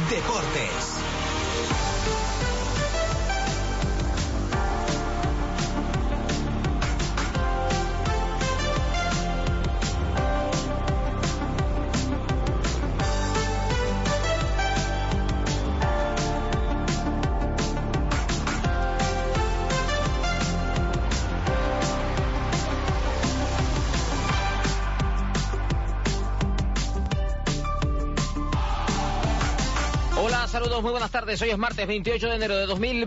Deportes. Saludos, muy buenas tardes. Hoy es martes 28 de enero de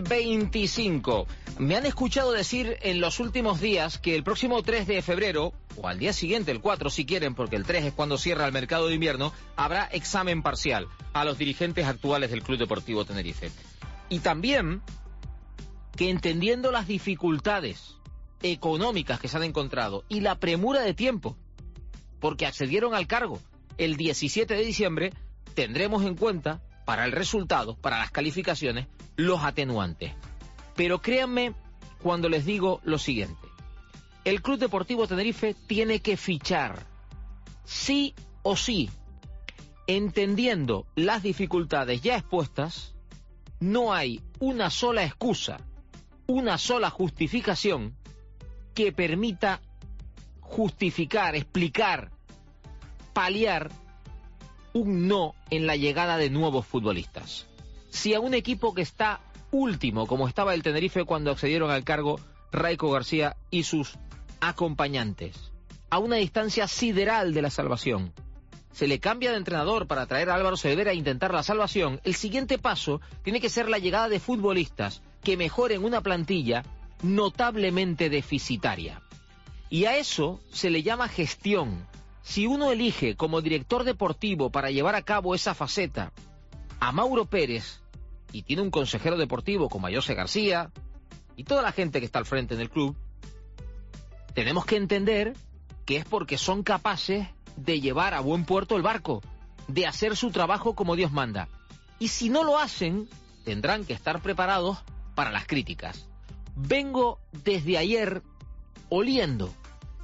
2025. Me han escuchado decir en los últimos días que el próximo 3 de febrero, o al día siguiente, el 4 si quieren, porque el 3 es cuando cierra el mercado de invierno, habrá examen parcial a los dirigentes actuales del Club Deportivo Tenerife. Y también que entendiendo las dificultades económicas que se han encontrado y la premura de tiempo, porque accedieron al cargo el 17 de diciembre, tendremos en cuenta para el resultado, para las calificaciones, los atenuantes. Pero créanme cuando les digo lo siguiente. El Club Deportivo Tenerife tiene que fichar, sí o sí, entendiendo las dificultades ya expuestas. No hay una sola excusa, una sola justificación que permita justificar, explicar, paliar un no en la llegada de nuevos futbolistas. Si a un equipo que está último, como estaba el Tenerife cuando accedieron al cargo Raico García y sus acompañantes, a una distancia sideral de la salvación, se le cambia de entrenador para traer a Álvaro Cervera e intentar la salvación, el siguiente paso tiene que ser la llegada de futbolistas que mejoren una plantilla notablemente deficitaria. Y a eso se le llama gestión. Si uno elige como director deportivo para llevar a cabo esa faceta a Mauro Pérez y tiene un consejero deportivo como José García y toda la gente que está al frente en el club, tenemos que entender que es porque son capaces de llevar a buen puerto el barco, de hacer su trabajo como Dios manda. Y si no lo hacen, tendrán que estar preparados para las críticas. Vengo desde ayer oliendo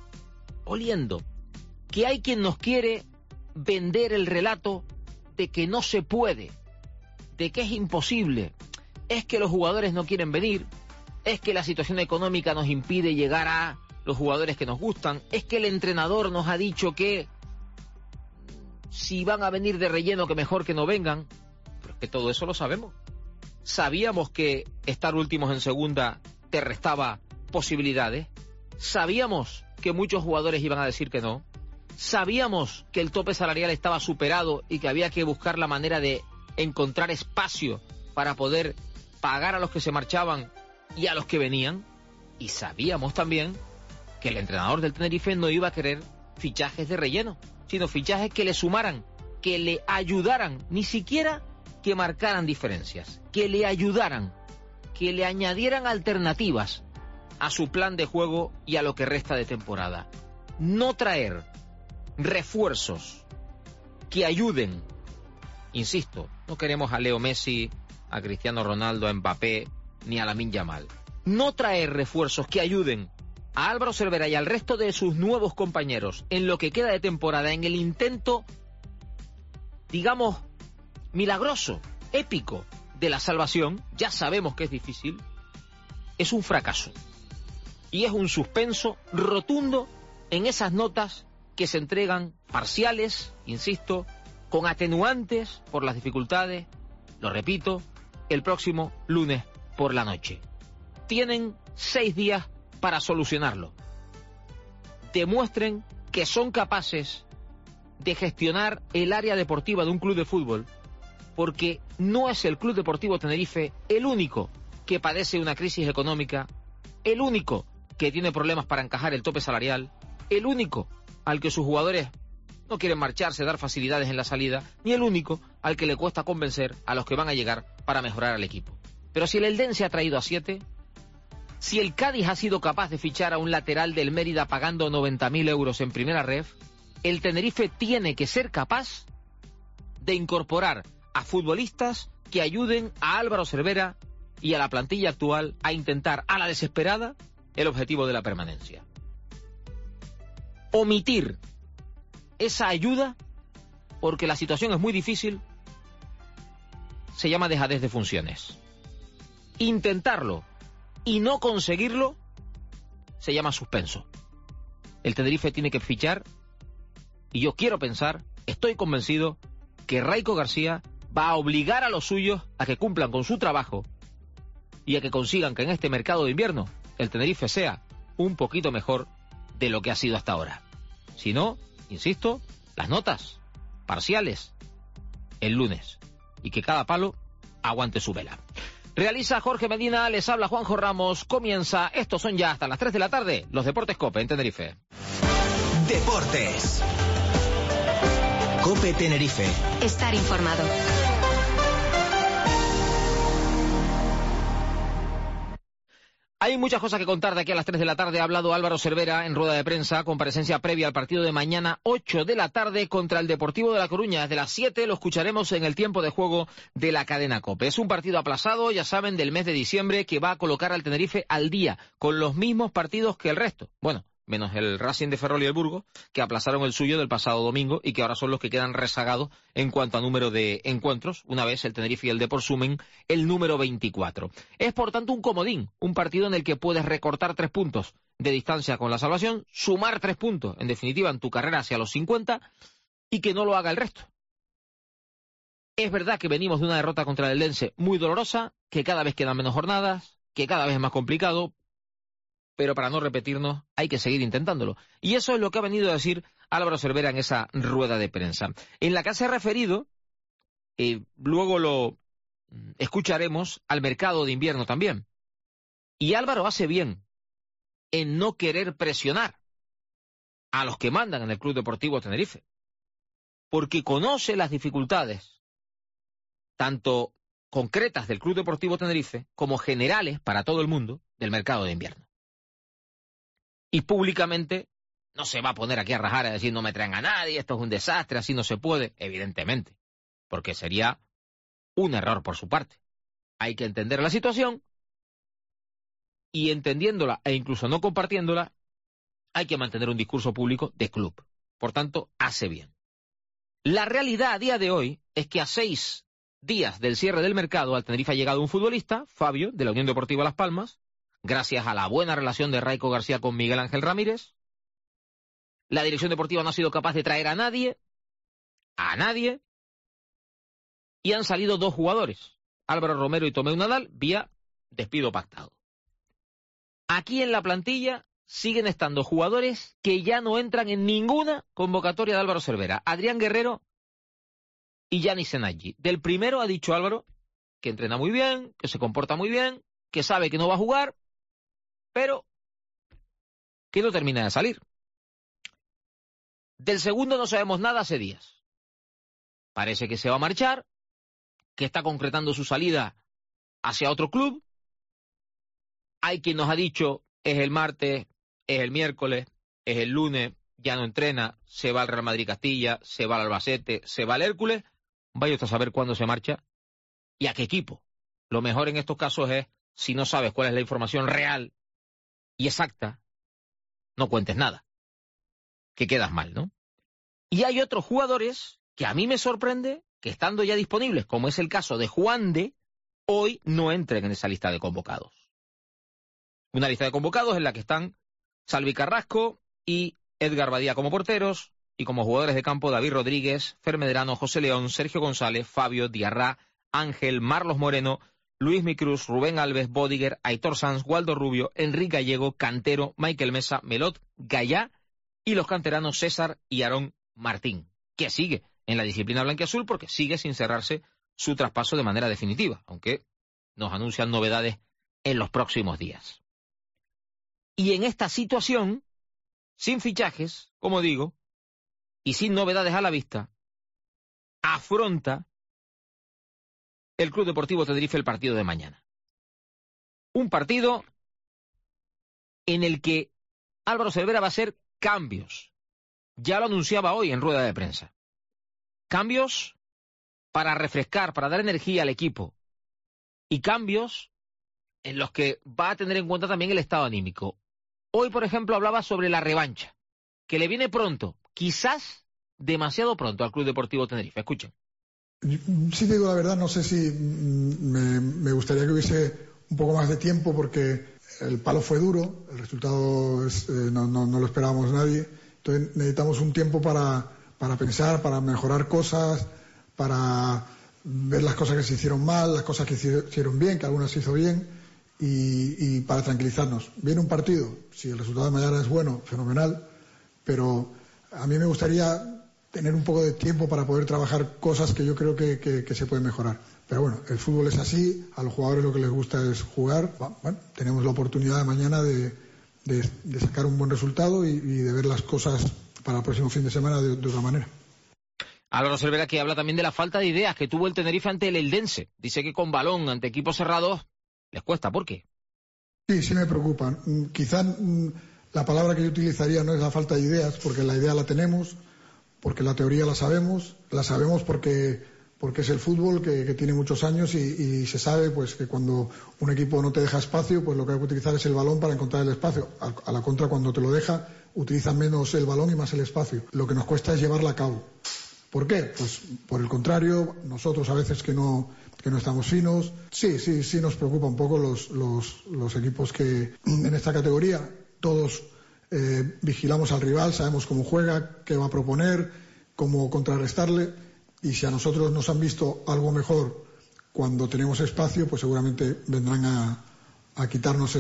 que hay quien nos quiere vender el relato de que no se puede, de que es imposible, es que los jugadores no quieren venir, es que la situación económica nos impide llegar a los jugadores que nos gustan, es que el entrenador nos ha dicho que si van a venir de relleno que mejor que no vengan. Pero es que todo eso lo sabemos. Sabíamos que estar últimos en segunda te restaba posibilidades, sabíamos que muchos jugadores iban a decir que no, sabíamos que el tope salarial estaba superado y que había que buscar la manera de encontrar espacio para poder pagar a los que se marchaban y a los que venían. Y sabíamos también que el entrenador del Tenerife no iba a querer fichajes de relleno, sino fichajes que le sumaran, que le ayudaran, ni siquiera que marcaran diferencias, que le ayudaran, que le añadieran alternativas a su plan de juego y a lo que resta de temporada. No traer refuerzos que ayuden. Insisto, no queremos a Leo Messi, a Cristiano Ronaldo, a Mbappé, ni a Lamine Yamal. No traer refuerzos que ayuden a Álvaro Cervera y al resto de sus nuevos compañeros en lo que queda de temporada, en el intento, digamos, milagroso, épico, de la salvación. Ya sabemos que es difícil. Es un fracaso. Y es un suspenso rotundo en esas notas que se entregan parciales, insisto, con atenuantes por las dificultades, lo repito, el próximo lunes por la noche. Tienen 6 días para solucionarlo. Demuestren que son capaces de gestionar el área deportiva de un club de fútbol, porque no es el Club Deportivo Tenerife el único que padece una crisis económica, el único que tiene problemas para encajar el tope salarial, el único al que sus jugadores no quieren marcharse, dar facilidades en la salida, ni el único al que le cuesta convencer a los que van a llegar para mejorar al equipo. Pero si el Eldense ha traído a 7, si el Cádiz ha sido capaz de fichar a un lateral del Mérida pagando 90.000 euros en primera ref, el Tenerife tiene que ser capaz de incorporar a futbolistas que ayuden a Álvaro Cervera y a la plantilla actual a intentar a la desesperada el objetivo de la permanencia. Omitir esa ayuda, porque la situación es muy difícil, se llama dejadez de funciones. Intentarlo y no conseguirlo se llama suspenso. El Tenerife tiene que fichar y yo quiero pensar, estoy convencido, que Raiko García va a obligar a los suyos a que cumplan con su trabajo y a que consigan que en este mercado de invierno el Tenerife sea un poquito mejor de lo que ha sido hasta ahora. Si no, insisto, las notas parciales el lunes y que cada palo aguante su vela. Realiza Jorge Medina, les habla Juanjo Ramos, comienza, estos son ya hasta las 3 de la tarde, los Deportes COPE en Tenerife. Deportes. COPE Tenerife. Estar informado. Hay muchas cosas que contar de aquí a las 3 de la tarde. Ha hablado Álvaro Cervera en rueda de prensa, comparecencia previa al partido de mañana, 8 de la tarde, contra el Deportivo de La Coruña. Desde las 7 lo escucharemos en el tiempo de juego de la cadena COPE. Es un partido aplazado, ya saben, del mes de diciembre, que va a colocar al Tenerife al día, con los mismos partidos que el resto. Bueno, menos el Racing de Ferrol y el Burgos, que aplazaron el suyo del pasado domingo y que ahora son los que quedan rezagados en cuanto a número de encuentros, una vez el Tenerife y el Depor sumen el número 24. Es por tanto un comodín, un partido en el que puedes recortar 3 puntos de distancia con la salvación, sumar 3 puntos, en definitiva, en tu carrera hacia los 50, y que no lo haga el resto. Es verdad que venimos de una derrota contra el Eldense muy dolorosa, que cada vez quedan menos jornadas, que cada vez es más complicado, pero para no repetirnos hay que seguir intentándolo. Y eso es lo que ha venido a decir Álvaro Cervera en esa rueda de prensa, en la que se ha referido, luego lo escucharemos, al mercado de invierno también. Y Álvaro hace bien en no querer presionar a los que mandan en el Club Deportivo Tenerife, porque conoce las dificultades, tanto concretas del Club Deportivo Tenerife, como generales para todo el mundo, del mercado de invierno. Y públicamente no se va a poner aquí a rajar a decir no me traen a nadie, esto es un desastre, así no se puede, evidentemente, porque sería un error por su parte. Hay que entender la situación y entendiéndola e incluso no compartiéndola, hay que mantener un discurso público de club. Por tanto, hace bien. La realidad a día de hoy es que a 6 días del cierre del mercado al Tenerife ha llegado un futbolista, Fabio, de la Unión Deportiva Las Palmas, gracias a la buena relación de Raiko García con Miguel Ángel Ramírez. La dirección deportiva no ha sido capaz de traer a nadie, y han salido 2 jugadores, Álvaro Romero y Tomeu Nadal, vía despido pactado. Aquí en la plantilla siguen estando jugadores que ya no entran en ninguna convocatoria de Álvaro Cervera, Adrián Guerrero y Yanis Senaggi. Del primero ha dicho Álvaro que entrena muy bien, que se comporta muy bien, que sabe que no va a jugar, pero que no termina de salir. Del segundo no sabemos nada hace días. Parece que se va a marchar, que está concretando su salida hacia otro club. Hay quien nos ha dicho, es el martes, es el miércoles, es el lunes, ya no entrena, se va al Real Madrid Castilla, se va al Albacete, se va al Hércules. Vaya usted a saber cuándo se marcha y a qué equipo. Lo mejor en estos casos es, si no sabes cuál es la información real y exacta, no cuentes nada, que quedas mal, ¿no? Y hay otros jugadores que a mí me sorprende que estando ya disponibles, como es el caso de Juan de, hoy no entren en esa lista de convocados. Una lista de convocados en la que están Salvi Carrasco y Edgar Badía como porteros, y como jugadores de campo David Rodríguez, Fer Medrano, José León, Sergio González, Fabio, Diarra, Ángel, Marlos Moreno, Luis Micruz, Rubén Alves, Bodiger, Aitor Sanz, Waldo Rubio, Enrique Gallego, Cantero, Michael Mesa, Melot, Gallá y los canteranos César y Aarón Martín, que sigue en la disciplina blanquiazul porque sigue sin cerrarse su traspaso de manera definitiva, aunque nos anuncian novedades en los próximos días. Y en esta situación, sin fichajes, como digo, y sin novedades a la vista, afronta el Club Deportivo Tenerife el partido de mañana. Un partido en el que Álvaro Cervera va a hacer cambios. Ya lo anunciaba hoy en rueda de prensa. Cambios para refrescar, para dar energía al equipo. Y cambios en los que va a tener en cuenta también el estado anímico. Hoy, por ejemplo, hablaba sobre la revancha, que le viene pronto, quizás demasiado pronto al Club Deportivo Tenerife. Escuchen. Sí te digo la verdad, no sé si me gustaría que hubiese un poco más de tiempo, porque el palo fue duro, el resultado no lo esperábamos nadie, entonces necesitamos un tiempo para pensar, para mejorar cosas, para ver las cosas que se hicieron mal, las cosas que se hicieron bien, que algunas se hizo bien, y para tranquilizarnos. Viene un partido, si el resultado de mañana es bueno, fenomenal, pero a mí me gustaría tener un poco de tiempo para poder trabajar cosas que yo creo que se pueden mejorar. Pero bueno, el fútbol es así, a los jugadores lo que les gusta es jugar. Bueno, tenemos la oportunidad mañana de sacar un buen resultado y de ver las cosas para el próximo fin de semana de otra manera. Álvaro Cervera, que habla también de la falta de ideas que tuvo el Tenerife ante el Eldense. Dice que con balón ante equipos cerrados les cuesta. ¿Por qué? Sí me preocupan. Quizá la palabra que yo utilizaría no es la falta de ideas, porque la idea la tenemos, porque la teoría la sabemos porque es el fútbol que tiene muchos años y se sabe pues que cuando un equipo no te deja espacio, pues lo que hay que utilizar es el balón para encontrar el espacio. A la contra, cuando te lo deja, utilizas menos el balón y más el espacio. Lo que nos cuesta es llevarla a cabo. ¿Por qué? Pues por el contrario, nosotros a veces que no estamos finos. Sí nos preocupa un poco los equipos que en esta categoría todos vigilamos al rival, sabemos cómo juega, qué va a proponer, cómo contrarrestarle, y si a nosotros nos han visto algo mejor cuando tenemos espacio, pues seguramente vendrán a quitarnos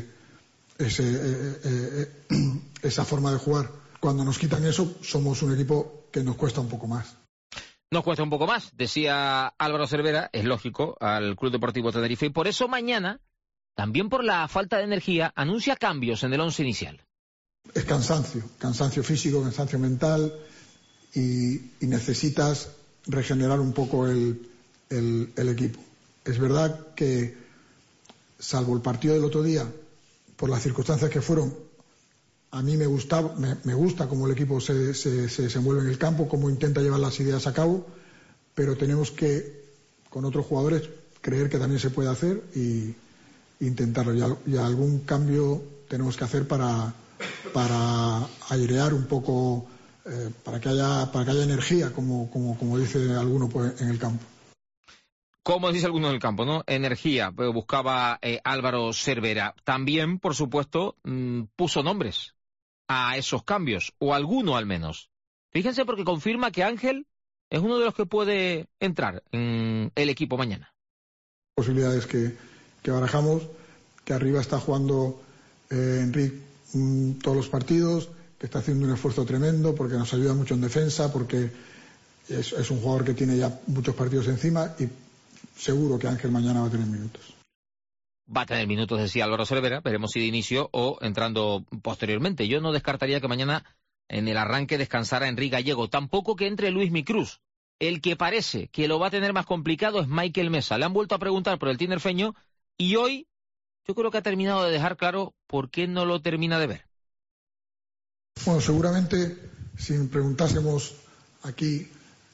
esa forma de jugar. Cuando nos quitan eso, somos un equipo que nos cuesta un poco más. Nos cuesta un poco más, decía Álvaro Cervera, es lógico, al Club Deportivo Tenerife, y por eso mañana, también por la falta de energía, anuncia cambios en el once inicial. Es cansancio físico, cansancio mental, y necesitas regenerar un poco el equipo. Es verdad que, salvo el partido del otro día, por las circunstancias que fueron, a mí me gusta cómo el equipo se desenvuelve en el campo, cómo intenta llevar las ideas a cabo, pero tenemos que, con otros jugadores, creer que también se puede hacer y intentarlo. Y algún cambio tenemos que hacer para airear un poco, para que haya energía, como dice alguno pues, en el campo. Como dice alguno en el campo, ¿no? Energía, buscaba Álvaro Cervera. También, por supuesto, puso nombres a esos cambios, o alguno al menos. Fíjense, porque confirma que Ángel es uno de los que puede entrar en el equipo mañana. Posibilidades que barajamos, que arriba está jugando Enrique todos los partidos, que está haciendo un esfuerzo tremendo porque nos ayuda mucho en defensa, porque es un jugador que tiene ya muchos partidos encima, y seguro que Ángel mañana va a tener minutos. Va a tener minutos, decía Álvaro Cervera, veremos si de inicio o entrando posteriormente. Yo no descartaría que mañana en el arranque descansara Enrique Gallego, tampoco que entre Luismi Cruz. El que parece que lo va a tener más complicado es Michael Mesa. Le han vuelto a preguntar por el tinerfeño y hoy yo creo que ha terminado de dejar claro por qué no lo termina de ver. Bueno, seguramente si preguntásemos aquí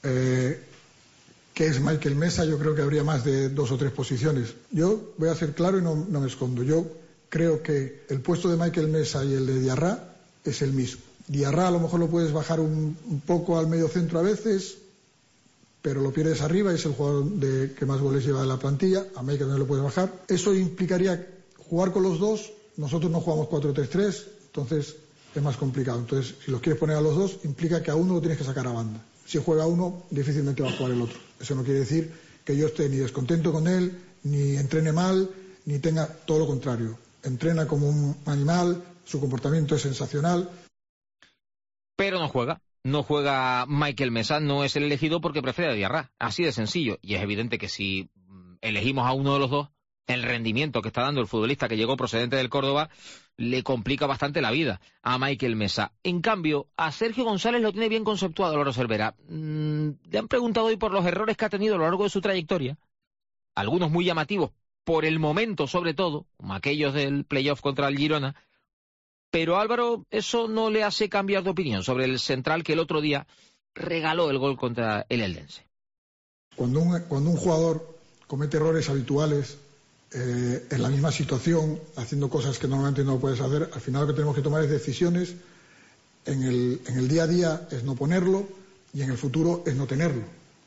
qué es Michael Mesa, yo creo que habría más de 2 o 3 posiciones. Yo voy a ser claro y no me escondo. Yo creo que el puesto de Michael Mesa y el de Diarra es el mismo. Diarra a lo mejor lo puedes bajar un poco al medio centro a veces, pero lo pierdes arriba y es el jugador que más goles lleva de la plantilla. A Michael no lo puedes bajar. Eso implicaría jugar con los dos. Nosotros no jugamos 4-3-3, entonces es más complicado. Entonces, si los quieres poner a los dos, implica que a uno lo tienes que sacar a banda. Si juega uno, difícilmente va a jugar el otro. Eso no quiere decir que yo esté ni descontento con él, ni entrene mal, ni tenga todo lo contrario. Entrena como un animal, su comportamiento es sensacional. Pero no juega. No juega Michael Mesa, no es el elegido porque prefiere a Diarra. Así de sencillo. Y es evidente que si elegimos a uno de los dos, el rendimiento que está dando el futbolista que llegó procedente del Córdoba le complica bastante la vida a Michael Mesa. En cambio, a Sergio González lo tiene bien conceptuado Álvaro Cervera. Le han preguntado hoy por los errores que ha tenido a lo largo de su trayectoria, algunos muy llamativos, por el momento sobre todo, como aquellos del playoff contra el Girona, pero Álvaro, eso no le hace cambiar de opinión sobre el central que el otro día regaló el gol contra el Eldense. Cuando un jugador comete errores habituales, en la misma situación, haciendo cosas que normalmente no puedes hacer, al final lo que tenemos que tomar es decisiones. En el día a día es no ponerlo y en el futuro es no tenerlo.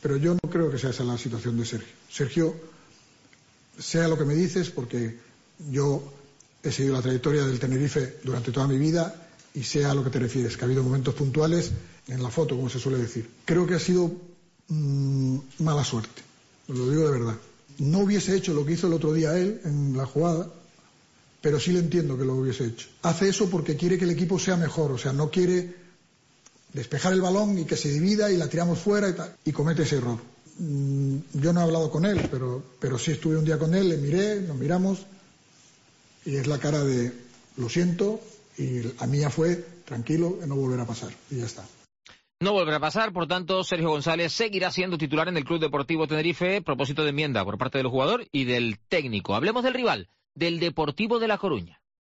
Pero yo no creo que sea esa la situación de Sergio. Sergio, sea lo que me dices, porque yo he seguido la trayectoria del Tenerife durante toda mi vida y sé a lo que te refieres, que ha habido momentos puntuales en la foto, como se suele decir. Creo que ha sido mala suerte, os lo digo de verdad. No hubiese hecho lo que hizo el otro día él en la jugada, pero sí le entiendo que lo hubiese hecho. Hace eso porque quiere que el equipo sea mejor, o sea, no quiere despejar el balón y que se divida y la tiramos fuera y tal, y comete ese error. Yo no he hablado con él, pero sí estuve un día con él, le miré, nos miramos, y es la cara de lo siento, y la mía fue tranquilo, que no volverá a pasar, y ya está. No volverá a pasar, por tanto, Sergio González seguirá siendo titular en el Club Deportivo Tenerife, propósito de enmienda por parte del jugador y del técnico. Hablemos del rival, del Deportivo de La Coruña.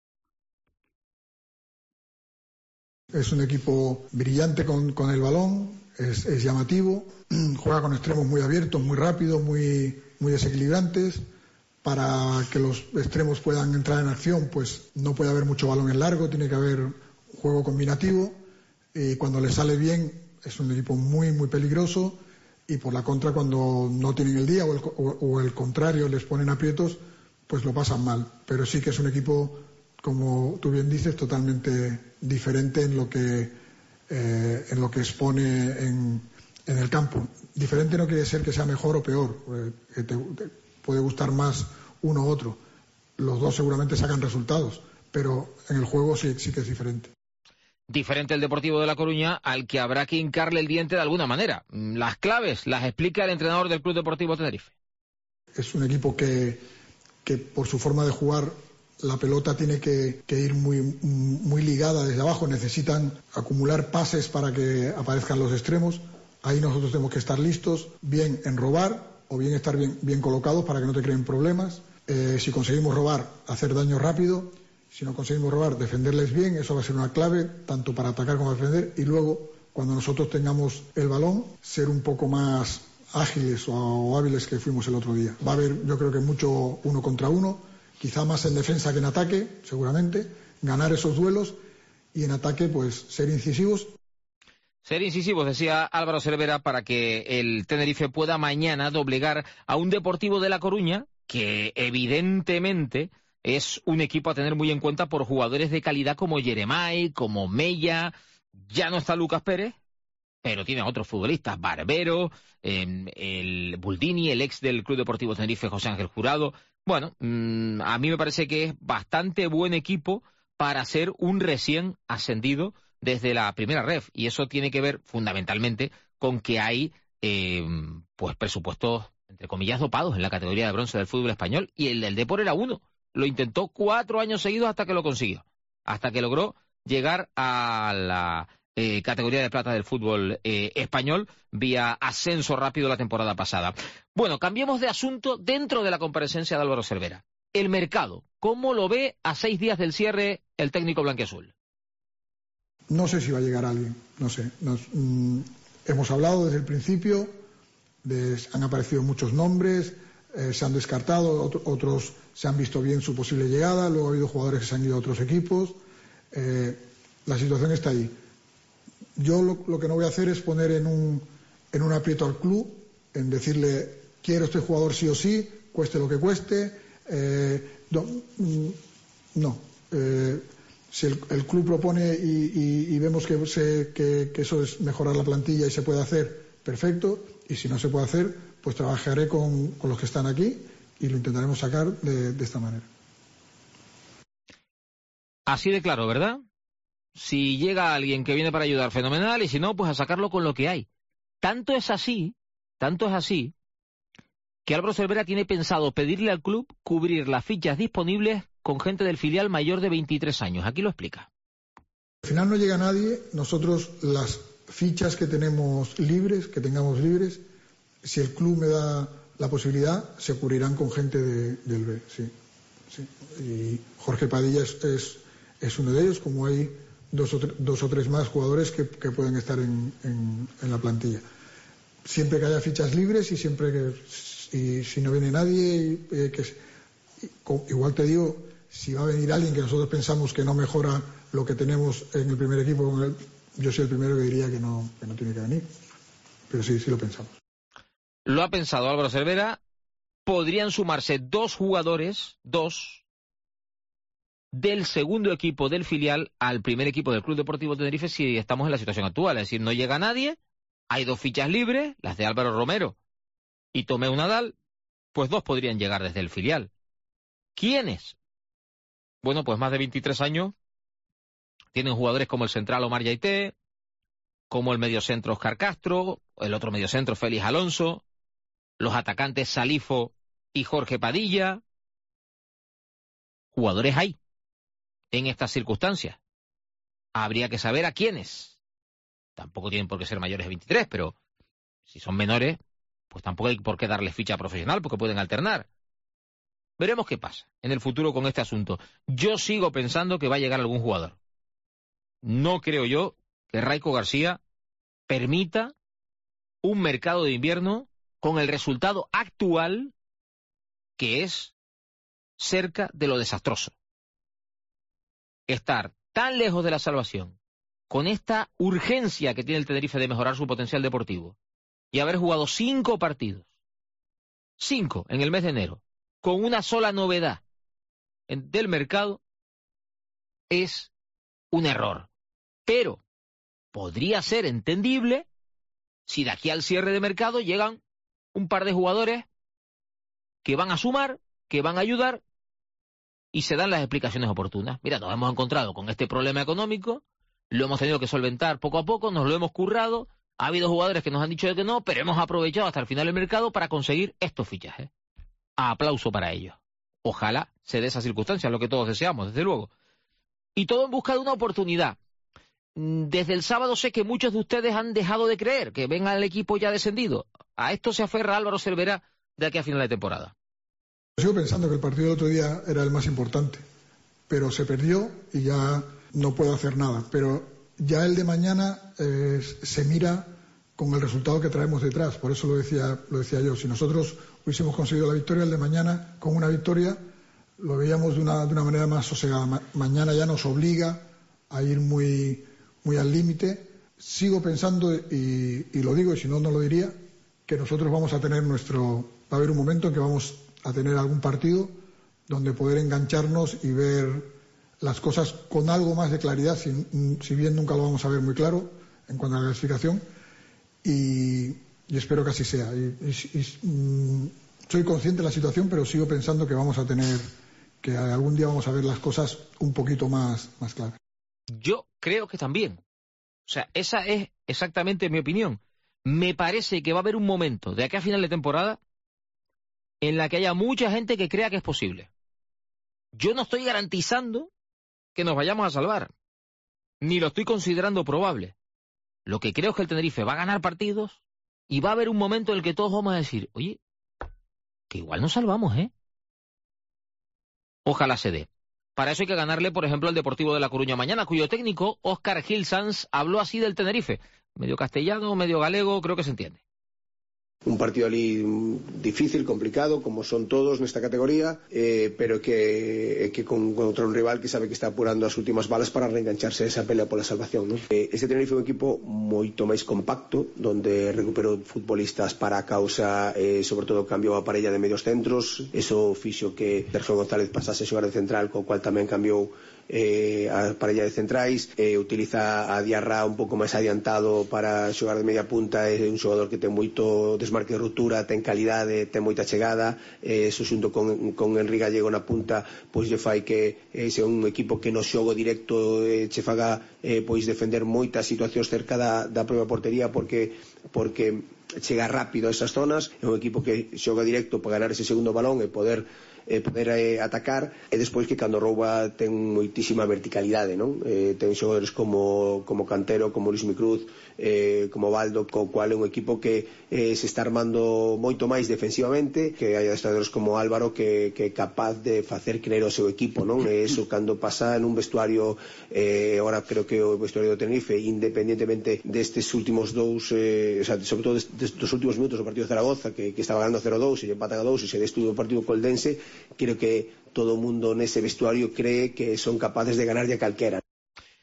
Es un equipo brillante con el balón, es llamativo, juega con extremos muy abiertos, muy rápidos, muy desequilibrantes. Para que los extremos puedan entrar en acción, pues no puede haber mucho balón en largo, tiene que haber juego combinativo. Y cuando le sale bien, es un equipo muy peligroso. Y por la contra, cuando no tienen el día o el contrario, les ponen aprietos, pues lo pasan mal. Pero sí que es un equipo, como tú bien dices, totalmente diferente en lo que expone en el campo. Diferente no quiere decir que sea mejor o peor, que te puede gustar más uno u otro. Los dos seguramente sacan resultados, pero en el juego sí que es diferente. Diferente el Deportivo de La Coruña, al que habrá que hincarle el diente de alguna manera. Las claves las explica el entrenador del Club Deportivo Tenerife. Es un equipo que por su forma de jugar, la pelota tiene que ir muy ligada desde abajo. Necesitan acumular pases para que aparezcan los extremos. Ahí nosotros tenemos que estar listos, bien en robar o bien estar bien colocados para que no te creen problemas. Si conseguimos robar, hacer daño rápido. Si no conseguimos robar, defenderles bien. Eso va a ser una clave, tanto para atacar como defender. Y luego, cuando nosotros tengamos el balón, ser un poco más ágiles o hábiles que fuimos el otro día. Va a haber, yo creo que mucho 1 contra 1, quizá más en defensa que en ataque, seguramente. Ganar esos duelos y en ataque, pues ser incisivos. Ser incisivos, decía Álvaro Cervera, para que el Tenerife pueda mañana doblegar a un Deportivo de La Coruña, que evidentemente es un equipo a tener muy en cuenta por jugadores de calidad como Yeremay, como Mella. Ya no está Lucas Pérez, pero tiene a otros futbolistas, Barbero, el Buldini, el ex del Club Deportivo Tenerife, José Ángel Jurado. Bueno, a mí me parece que es bastante buen equipo para ser un recién ascendido desde la primera ref, y eso tiene que ver fundamentalmente con que hay pues presupuestos, entre comillas, dopados en la categoría de bronce del fútbol español, y el del Depor era uno. Lo intentó 4 años seguidos hasta que lo consiguió, hasta que logró llegar a la categoría de plata del fútbol español vía ascenso rápido la temporada pasada. Bueno, cambiemos de asunto dentro de la comparecencia de Álvaro Cervera. El mercado, ¿cómo lo ve a 6 días del cierre el técnico blanquiazul? No sé si va a llegar alguien, no sé. Hemos hablado desde el principio, han aparecido muchos nombres, se han descartado, otros se han visto bien su posible llegada, luego ha habido jugadores que se han ido a otros equipos. La situación está ahí. Yo lo que no voy a hacer es poner en un aprieto al club, en decirle, quiero este jugador sí o sí, cueste lo que cueste. No. Si el club propone y vemos que eso es mejorar la plantilla y se puede hacer, perfecto. Y si no se puede hacer, pues trabajaré con los que están aquí y lo intentaremos sacar de esta manera. Así de claro, ¿verdad? Si llega alguien que viene para ayudar, fenomenal, y si no, pues a sacarlo con lo que hay. Tanto es así, que Álvaro Cervera tiene pensado pedirle al club cubrir las fichas disponibles con gente del filial mayor de 23 años. Aquí lo explica. Al final no llega nadie. Nosotros las fichas que tengamos libres, si el club me da la posibilidad, se cubrirán con gente del B. Sí. Y Jorge Padilla es uno de ellos, como hay dos o tres más jugadores que pueden estar en la plantilla. Siempre que haya fichas libres y siempre que si no viene nadie, igual te digo, si va a venir alguien que nosotros pensamos que no mejora lo que tenemos en el primer equipo, yo soy el primero que diría que no tiene que venir. Pero sí lo pensamos. lo ha pensado Álvaro Cervera, podrían sumarse 2 jugadores, 2, del segundo equipo del filial al primer equipo del Club Deportivo Tenerife si estamos en la situación actual. Es decir, no llega nadie, hay 2 fichas libres, las de Álvaro Romero y Tomeu Nadal, pues 2 podrían llegar desde el filial. ¿Quiénes? Bueno, pues más de 23 años, tienen jugadores como el central Omar Yaité, como el mediocentro Óscar Castro, el otro mediocentro Félix Alonso, los atacantes Salifo y Jorge Padilla. Jugadores hay en estas circunstancias. Habría que saber a quiénes. Tampoco tienen por qué ser mayores de 23, pero si son menores, pues tampoco hay por qué darles ficha profesional porque pueden alternar. Veremos qué pasa en el futuro con este asunto. Yo sigo pensando que va a llegar algún jugador. No creo yo que Raiko García permita un mercado de invierno con el resultado actual que es cerca de lo desastroso. Estar tan lejos de la salvación, con esta urgencia que tiene el Tenerife de mejorar su potencial deportivo, y haber jugado 5 partidos, 5 en el mes de enero, con una sola novedad del mercado, es un error. Pero podría ser entendible si de aquí al cierre de mercado llegan un par de jugadores que van a sumar, que van a ayudar, y se dan las explicaciones oportunas. Mira, nos hemos encontrado con este problema económico, lo hemos tenido que solventar poco a poco, nos lo hemos currado, ha habido jugadores que nos han dicho que no, pero hemos aprovechado hasta el final del mercado para conseguir estos fichajes. Aplauso para ellos. Ojalá se dé esa circunstancia, lo que todos deseamos, desde luego. Y todo en busca de una oportunidad. Desde el sábado sé que muchos de ustedes han dejado de creer que ven al equipo ya descendido. A esto se aferra Álvaro Cervera de aquí a final de temporada. Sigo pensando que el partido del otro día era el más importante, pero se perdió y ya no puedo hacer nada. Pero ya el de mañana se mira con el resultado que traemos detrás. Por eso lo decía yo. Si nosotros hubiésemos conseguido la victoria, el de mañana, con una victoria, lo veíamos de una manera más sosegada. Mañana ya nos obliga a ir muy al límite. Sigo pensando, y lo digo, y si no, no lo diría, que nosotros vamos a tener va a haber un momento en que vamos a tener algún partido donde poder engancharnos y ver las cosas con algo más de claridad, si bien nunca lo vamos a ver muy claro en cuanto a la clasificación, y espero que así sea. Soy consciente de la situación, pero sigo pensando que vamos a tener, que algún día vamos a ver las cosas un poquito más claras. Yo creo que también. O sea, esa es exactamente mi opinión. Me parece que va a haber un momento de aquí a final de temporada en la que haya mucha gente que crea que es posible. Yo no estoy garantizando que nos vayamos a salvar, ni lo estoy considerando probable. Lo que creo es que el Tenerife va a ganar partidos y va a haber un momento en el que todos vamos a decir, oye, que igual nos salvamos, ¿eh? Ojalá se dé. Para eso hay que ganarle, por ejemplo, al Deportivo de La Coruña mañana, cuyo técnico, Óscar Gil Sanz, habló así del Tenerife. Medio castellano, medio galego, creo que se entiende. Un partido ali difícil, complicado, como son todos nesta categoría, pero que contra un rival que sabe que está apurando as últimas balas para reengancharse a esa pelea pola salvación, ¿no? Este Tenerife é un equipo moito máis compacto, donde recuperou futbolistas para a causa, sobre todo cambiou a parella de medios centros, eso fixo que Sergio González pasase a xogar de central, co cual tamén cambiou a parella de centrais, utiliza a Diarra un pouco máis adiantado para xogar de media punta, é un xogador que ten moito desmarque de ruptura, ten calidade, ten moita chegada, eso xunto con Henry Gallego na punta, pois lle fai que ese un equipo que no xogo directo che faga pois defender moitas situacións cerca da propia portería porque chega rápido a esas zonas, é un equipo que xoga directo para ganar ese segundo balón e poder atacar, e despois que cando rouba ten moitísima verticalidade, non? Ten xogadores como Cantero, como Luis Micruz, como Baldo, co cual é un equipo que se está armando moito máis defensivamente, que hai adestradores como Álvaro que é capaz de facer creer o seu equipo, non? E iso cando pasa en un vestuario, agora creo que o vestuario do Tenerife, independentemente destes últimos dous, sobre todo dos últimos minutos do partido de Zaragoza, que estaba ganando 0-2 e empatan a 2 e se destuvo o partido coldense, creo que todo o mundo nese vestuario cree que son capaces de ganarlle a calquera.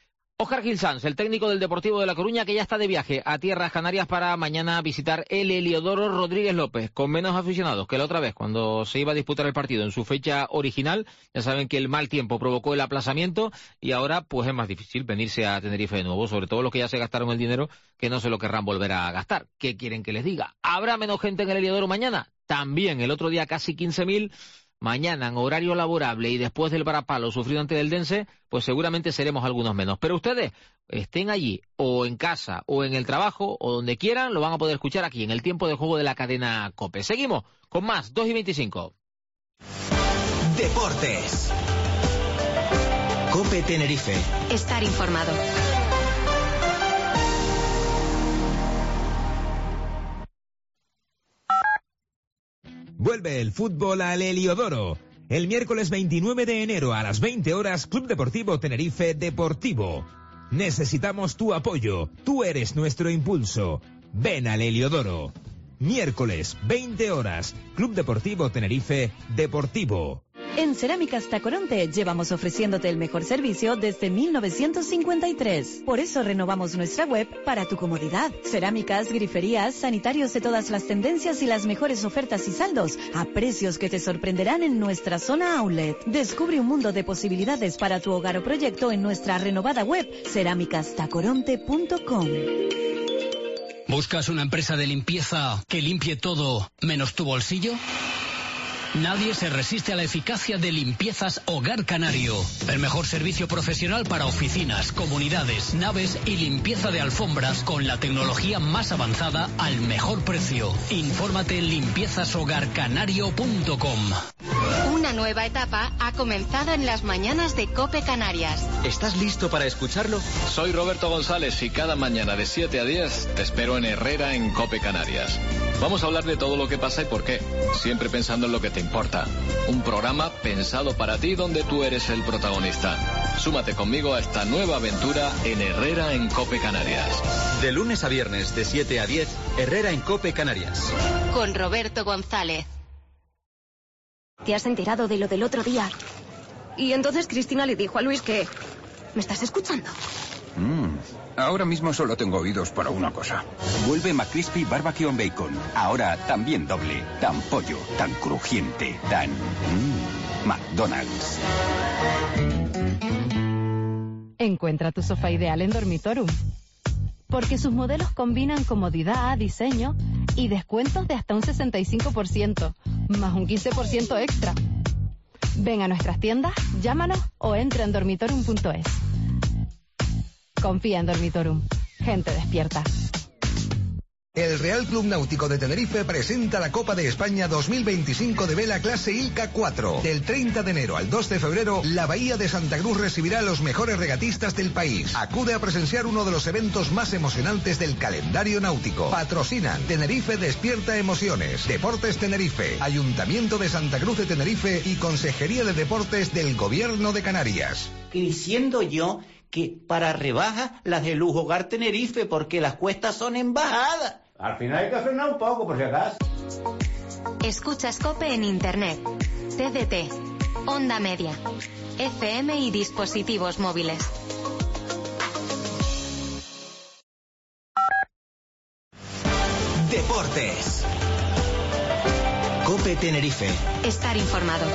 Óscar Gil Sanz, el técnico del Deportivo de La Coruña, que ya está de viaje a Tierras Canarias para mañana visitar el Heliodoro Rodríguez López, con menos aficionados que la otra vez, cuando se iba a disputar el partido en su fecha original. Ya saben que el mal tiempo provocó el aplazamiento y ahora pues es más difícil venirse a Tenerife de nuevo, sobre todo los que ya se gastaron el dinero, que no se lo querrán volver a gastar. ¿Qué quieren que les diga? ¿Habrá menos gente en el Heliodoro mañana? También, el otro día casi 15.000. Mañana, en horario laborable y después del varapalo sufrido ante el Dense, pues seguramente seremos algunos menos. Pero ustedes estén allí, o en casa, o en el trabajo, o donde quieran, lo van a poder escuchar aquí, en el tiempo de juego de la cadena COPE. Seguimos con más, 2:25. Deportes. COPE Tenerife. Estar informado. Vuelve el fútbol al Heliodoro. El miércoles 29 de enero a las 20 horas, Club Deportivo Tenerife Deportivo. Necesitamos tu apoyo. Tú eres nuestro impulso. Ven al Heliodoro. Miércoles, 20 horas, Club Deportivo Tenerife Deportivo. En Cerámicas Tacoronte llevamos ofreciéndote el mejor servicio desde 1953. Por eso renovamos nuestra web para tu comodidad. Cerámicas, griferías, sanitarios de todas las tendencias y las mejores ofertas y saldos a precios que te sorprenderán en nuestra zona outlet. Descubre un mundo de posibilidades para tu hogar o proyecto en nuestra renovada web cerámicastacoronte.com. ¿Buscas una empresa de limpieza que limpie todo menos tu bolsillo? Nadie se resiste a la eficacia de Limpiezas Hogar Canario. El mejor servicio profesional para oficinas, comunidades, naves y limpieza de alfombras con la tecnología más avanzada al mejor precio. Infórmate en limpiezashogarcanario.com. Una nueva etapa ha comenzado en las mañanas de COPE Canarias. ¿Estás listo para escucharlo? Soy Roberto González y cada mañana de 7 a 10 te espero en Herrera en COPE Canarias. Vamos a hablar de todo lo que pasa y por qué, siempre pensando en lo que te importa. Un programa pensado para ti donde tú eres el protagonista. Súmate conmigo a esta nueva aventura en Herrera en COPE Canarias. De lunes a viernes de 7 a 10, Herrera en COPE Canarias. Con Roberto González. ¿Te has enterado de lo del otro día? Y entonces Cristina le dijo a Luis que... ¿Me estás escuchando? Ahora mismo solo tengo oídos para una cosa. Vuelve McCrispy Barbecue and Bacon. Ahora también doble. Tan pollo, tan crujiente, tan... McDonald's. Encuentra tu sofá ideal en Dormitorum. Porque sus modelos combinan comodidad, diseño y descuentos de hasta un 65%, más un 15% extra. Ven a nuestras tiendas, llámanos o entra en dormitorum.es. Confía en Dormitorum. Gente despierta. El Real Club Náutico de Tenerife presenta la Copa de España 2025 de vela clase ILCA 4. Del 30 de enero al 2 de febrero, la Bahía de Santa Cruz recibirá a los mejores regatistas del país. Acude a presenciar uno de los eventos más emocionantes del calendario náutico. Patrocinan Tenerife Despierta Emociones, Deportes Tenerife, Ayuntamiento de Santa Cruz de Tenerife y Consejería de Deportes del Gobierno de Canarias. Diciendo yo que para rebajas las de Lujo Hogar Tenerife, porque las cuestas son en bajada. Al final hay que frenar un poco, por si acaso. Escuchas COPE en Internet, TDT, Onda Media, FM y dispositivos móviles. Deportes. COPE Tenerife. Estar informado.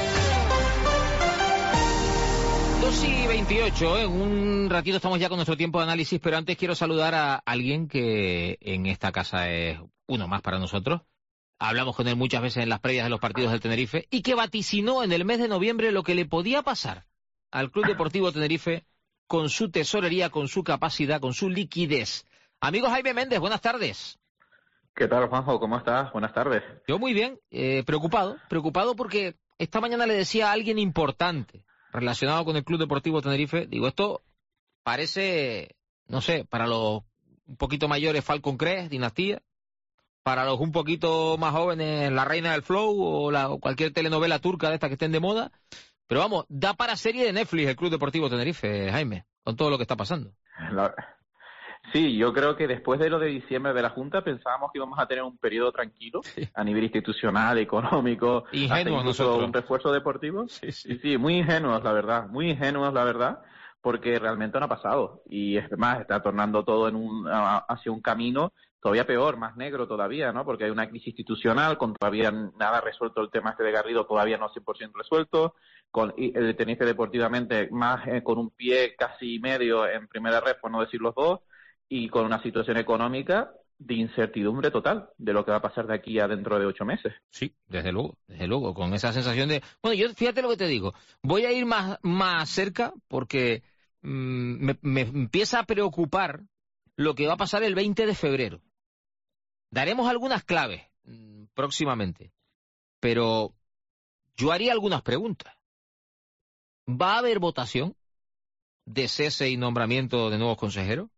2:28, en un ratito estamos ya con nuestro tiempo de análisis, pero antes quiero saludar a alguien que en esta casa es uno más para nosotros. Hablamos con él muchas veces en las previas de los partidos del Tenerife y que vaticinó en el mes de noviembre lo que le podía pasar al Club Deportivo Tenerife con su tesorería, con su capacidad, con su liquidez. Amigo Jaime Méndez, buenas tardes. ¿Qué tal, Juanjo? ¿Cómo estás? Buenas tardes. Yo muy bien, preocupado porque esta mañana le decía a alguien importante relacionado con el Club Deportivo Tenerife, digo, esto parece, no sé, para los un poquito mayores Falcon Crest, Dinastía, para los un poquito más jóvenes La Reina del Flow o cualquier telenovela turca de estas que estén de moda, pero vamos, da para serie de Netflix el Club Deportivo Tenerife, Jaime, con todo lo que está pasando. Sí, yo creo que después de lo de diciembre de la Junta pensábamos que íbamos a tener un periodo tranquilo a nivel institucional, económico, ingenuos incluso nosotros. un refuerzo deportivo. Sí, muy ingenuos, la verdad, porque realmente no ha pasado. Y es más, está tornando todo hacia un camino todavía peor, más negro todavía, ¿no? Porque hay una crisis institucional, con todavía nada resuelto el tema de Garrido, todavía no 100% resuelto, con el Tenerife deportivamente más con un pie casi medio en primera red, por no decir los dos, y con una situación económica de incertidumbre total de lo que va a pasar de aquí a dentro de 8 meses. Sí, desde luego, con esa sensación de... Bueno, yo fíjate lo que te digo, voy a ir más cerca porque me empieza a preocupar lo que va a pasar el 20 de febrero. Daremos algunas claves próximamente, pero yo haría algunas preguntas. ¿Va a haber votación de cese y nombramiento de nuevos consejeros?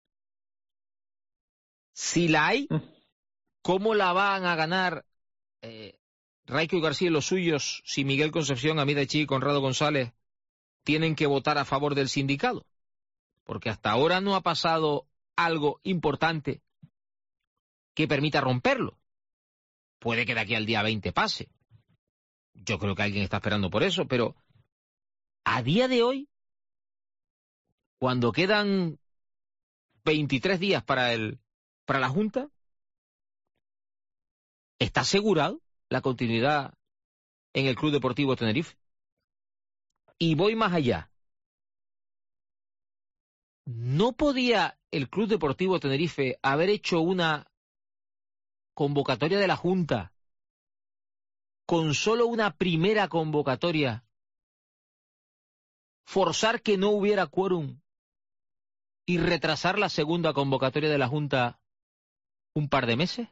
Si la hay, ¿cómo la van a ganar Raico García y los suyos si Miguel Concepción, Amidachi y Conrado González tienen que votar a favor del sindicato? Porque hasta ahora no ha pasado algo importante que permita romperlo. Puede que de aquí al día 20 pase. Yo creo que alguien está esperando por eso, pero a día de hoy, cuando quedan 23 días para la Junta, ¿está asegurado la continuidad en el Club Deportivo Tenerife? Y voy más allá. ¿No podía el Club Deportivo Tenerife haber hecho una convocatoria de la Junta con solo una primera convocatoria, forzar que no hubiera quórum y retrasar la segunda convocatoria de la Junta un par de meses?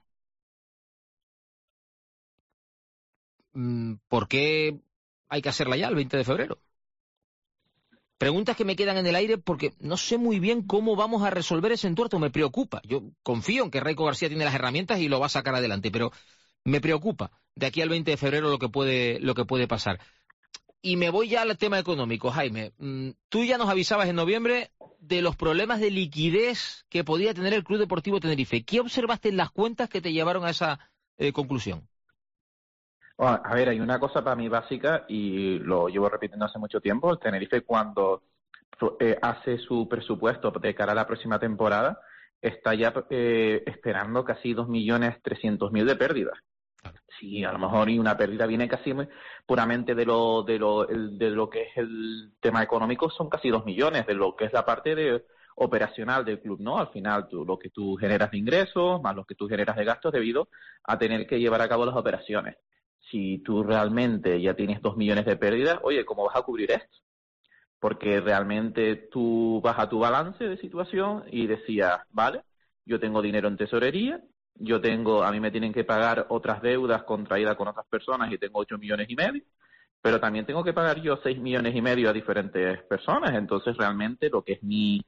¿Por qué hay que hacerla ya el 20 de febrero? Preguntas que me quedan en el aire porque no sé muy bien cómo vamos a resolver ese entuerto. Me preocupa. Yo confío en que Raico García tiene las herramientas y lo va a sacar adelante, pero me preocupa de aquí al 20 de febrero lo que puede pasar. Y me voy ya al tema económico, Jaime. Tú ya nos avisabas en noviembre de los problemas de liquidez que podía tener el Club Deportivo Tenerife. ¿Qué observaste en las cuentas que te llevaron a esa conclusión? Bueno, a ver, hay una cosa para mí básica y lo llevo repitiendo hace mucho tiempo. El Tenerife, cuando hace su presupuesto de cara a la próxima temporada, está ya esperando casi 2.300.000 de pérdidas. Sí, a lo mejor y una pérdida viene casi puramente de lo que es el tema económico, son casi 2 millones, de lo que es la parte operacional del club, ¿no? Al final, lo que tú generas de ingresos, más lo que tú generas de gastos debido a tener que llevar a cabo las operaciones. Si tú realmente ya tienes 2 millones de pérdidas, oye, ¿cómo vas a cubrir esto? Porque realmente tú vas a tu balance de situación y decías, vale, yo tengo dinero en tesorería, a mí me tienen que pagar otras deudas contraídas con otras personas y tengo 8,5 millones, pero también tengo que pagar yo 6,5 millones a diferentes personas. Entonces realmente lo que es mi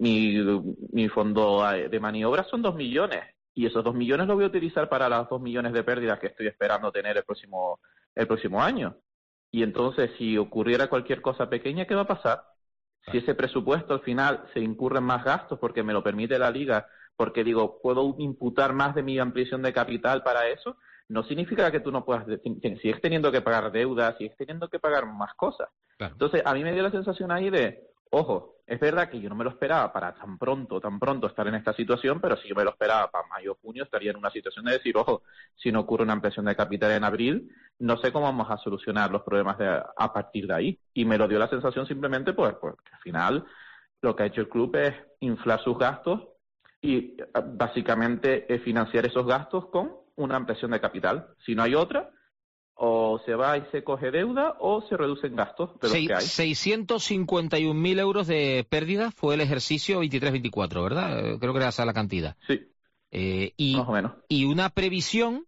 fondo de maniobra son 2 millones. Y esos 2 millones los voy a utilizar para las 2 millones de pérdidas que estoy esperando tener el próximo año. Y entonces, si ocurriera cualquier cosa pequeña, ¿qué va a pasar? Si ese presupuesto al final se incurren más gastos porque me lo permite la Liga, porque digo, puedo imputar más de mi ampliación de capital para eso, no significa que tú no puedas, sigues teniendo que pagar deudas, sigues teniendo que pagar más cosas. Claro. Entonces, a mí me dio la sensación ahí de, ojo, es verdad que yo no me lo esperaba para tan pronto estar en esta situación, pero si yo me lo esperaba para mayo o junio, estaría en una situación de decir, ojo, si no ocurre una ampliación de capital en abril, no sé cómo vamos a solucionar los problemas a partir de ahí. Y me lo dio la sensación simplemente pues que al final lo que ha hecho el club es inflar sus gastos y básicamente financiar esos gastos con una ampliación de capital. Si no hay otra, o se va y se coge deuda o se reducen gastos de los que hay. 651.000 euros de pérdida fue el ejercicio 23-24, ¿verdad? Creo que era esa la cantidad. Sí, más o menos. Y una previsión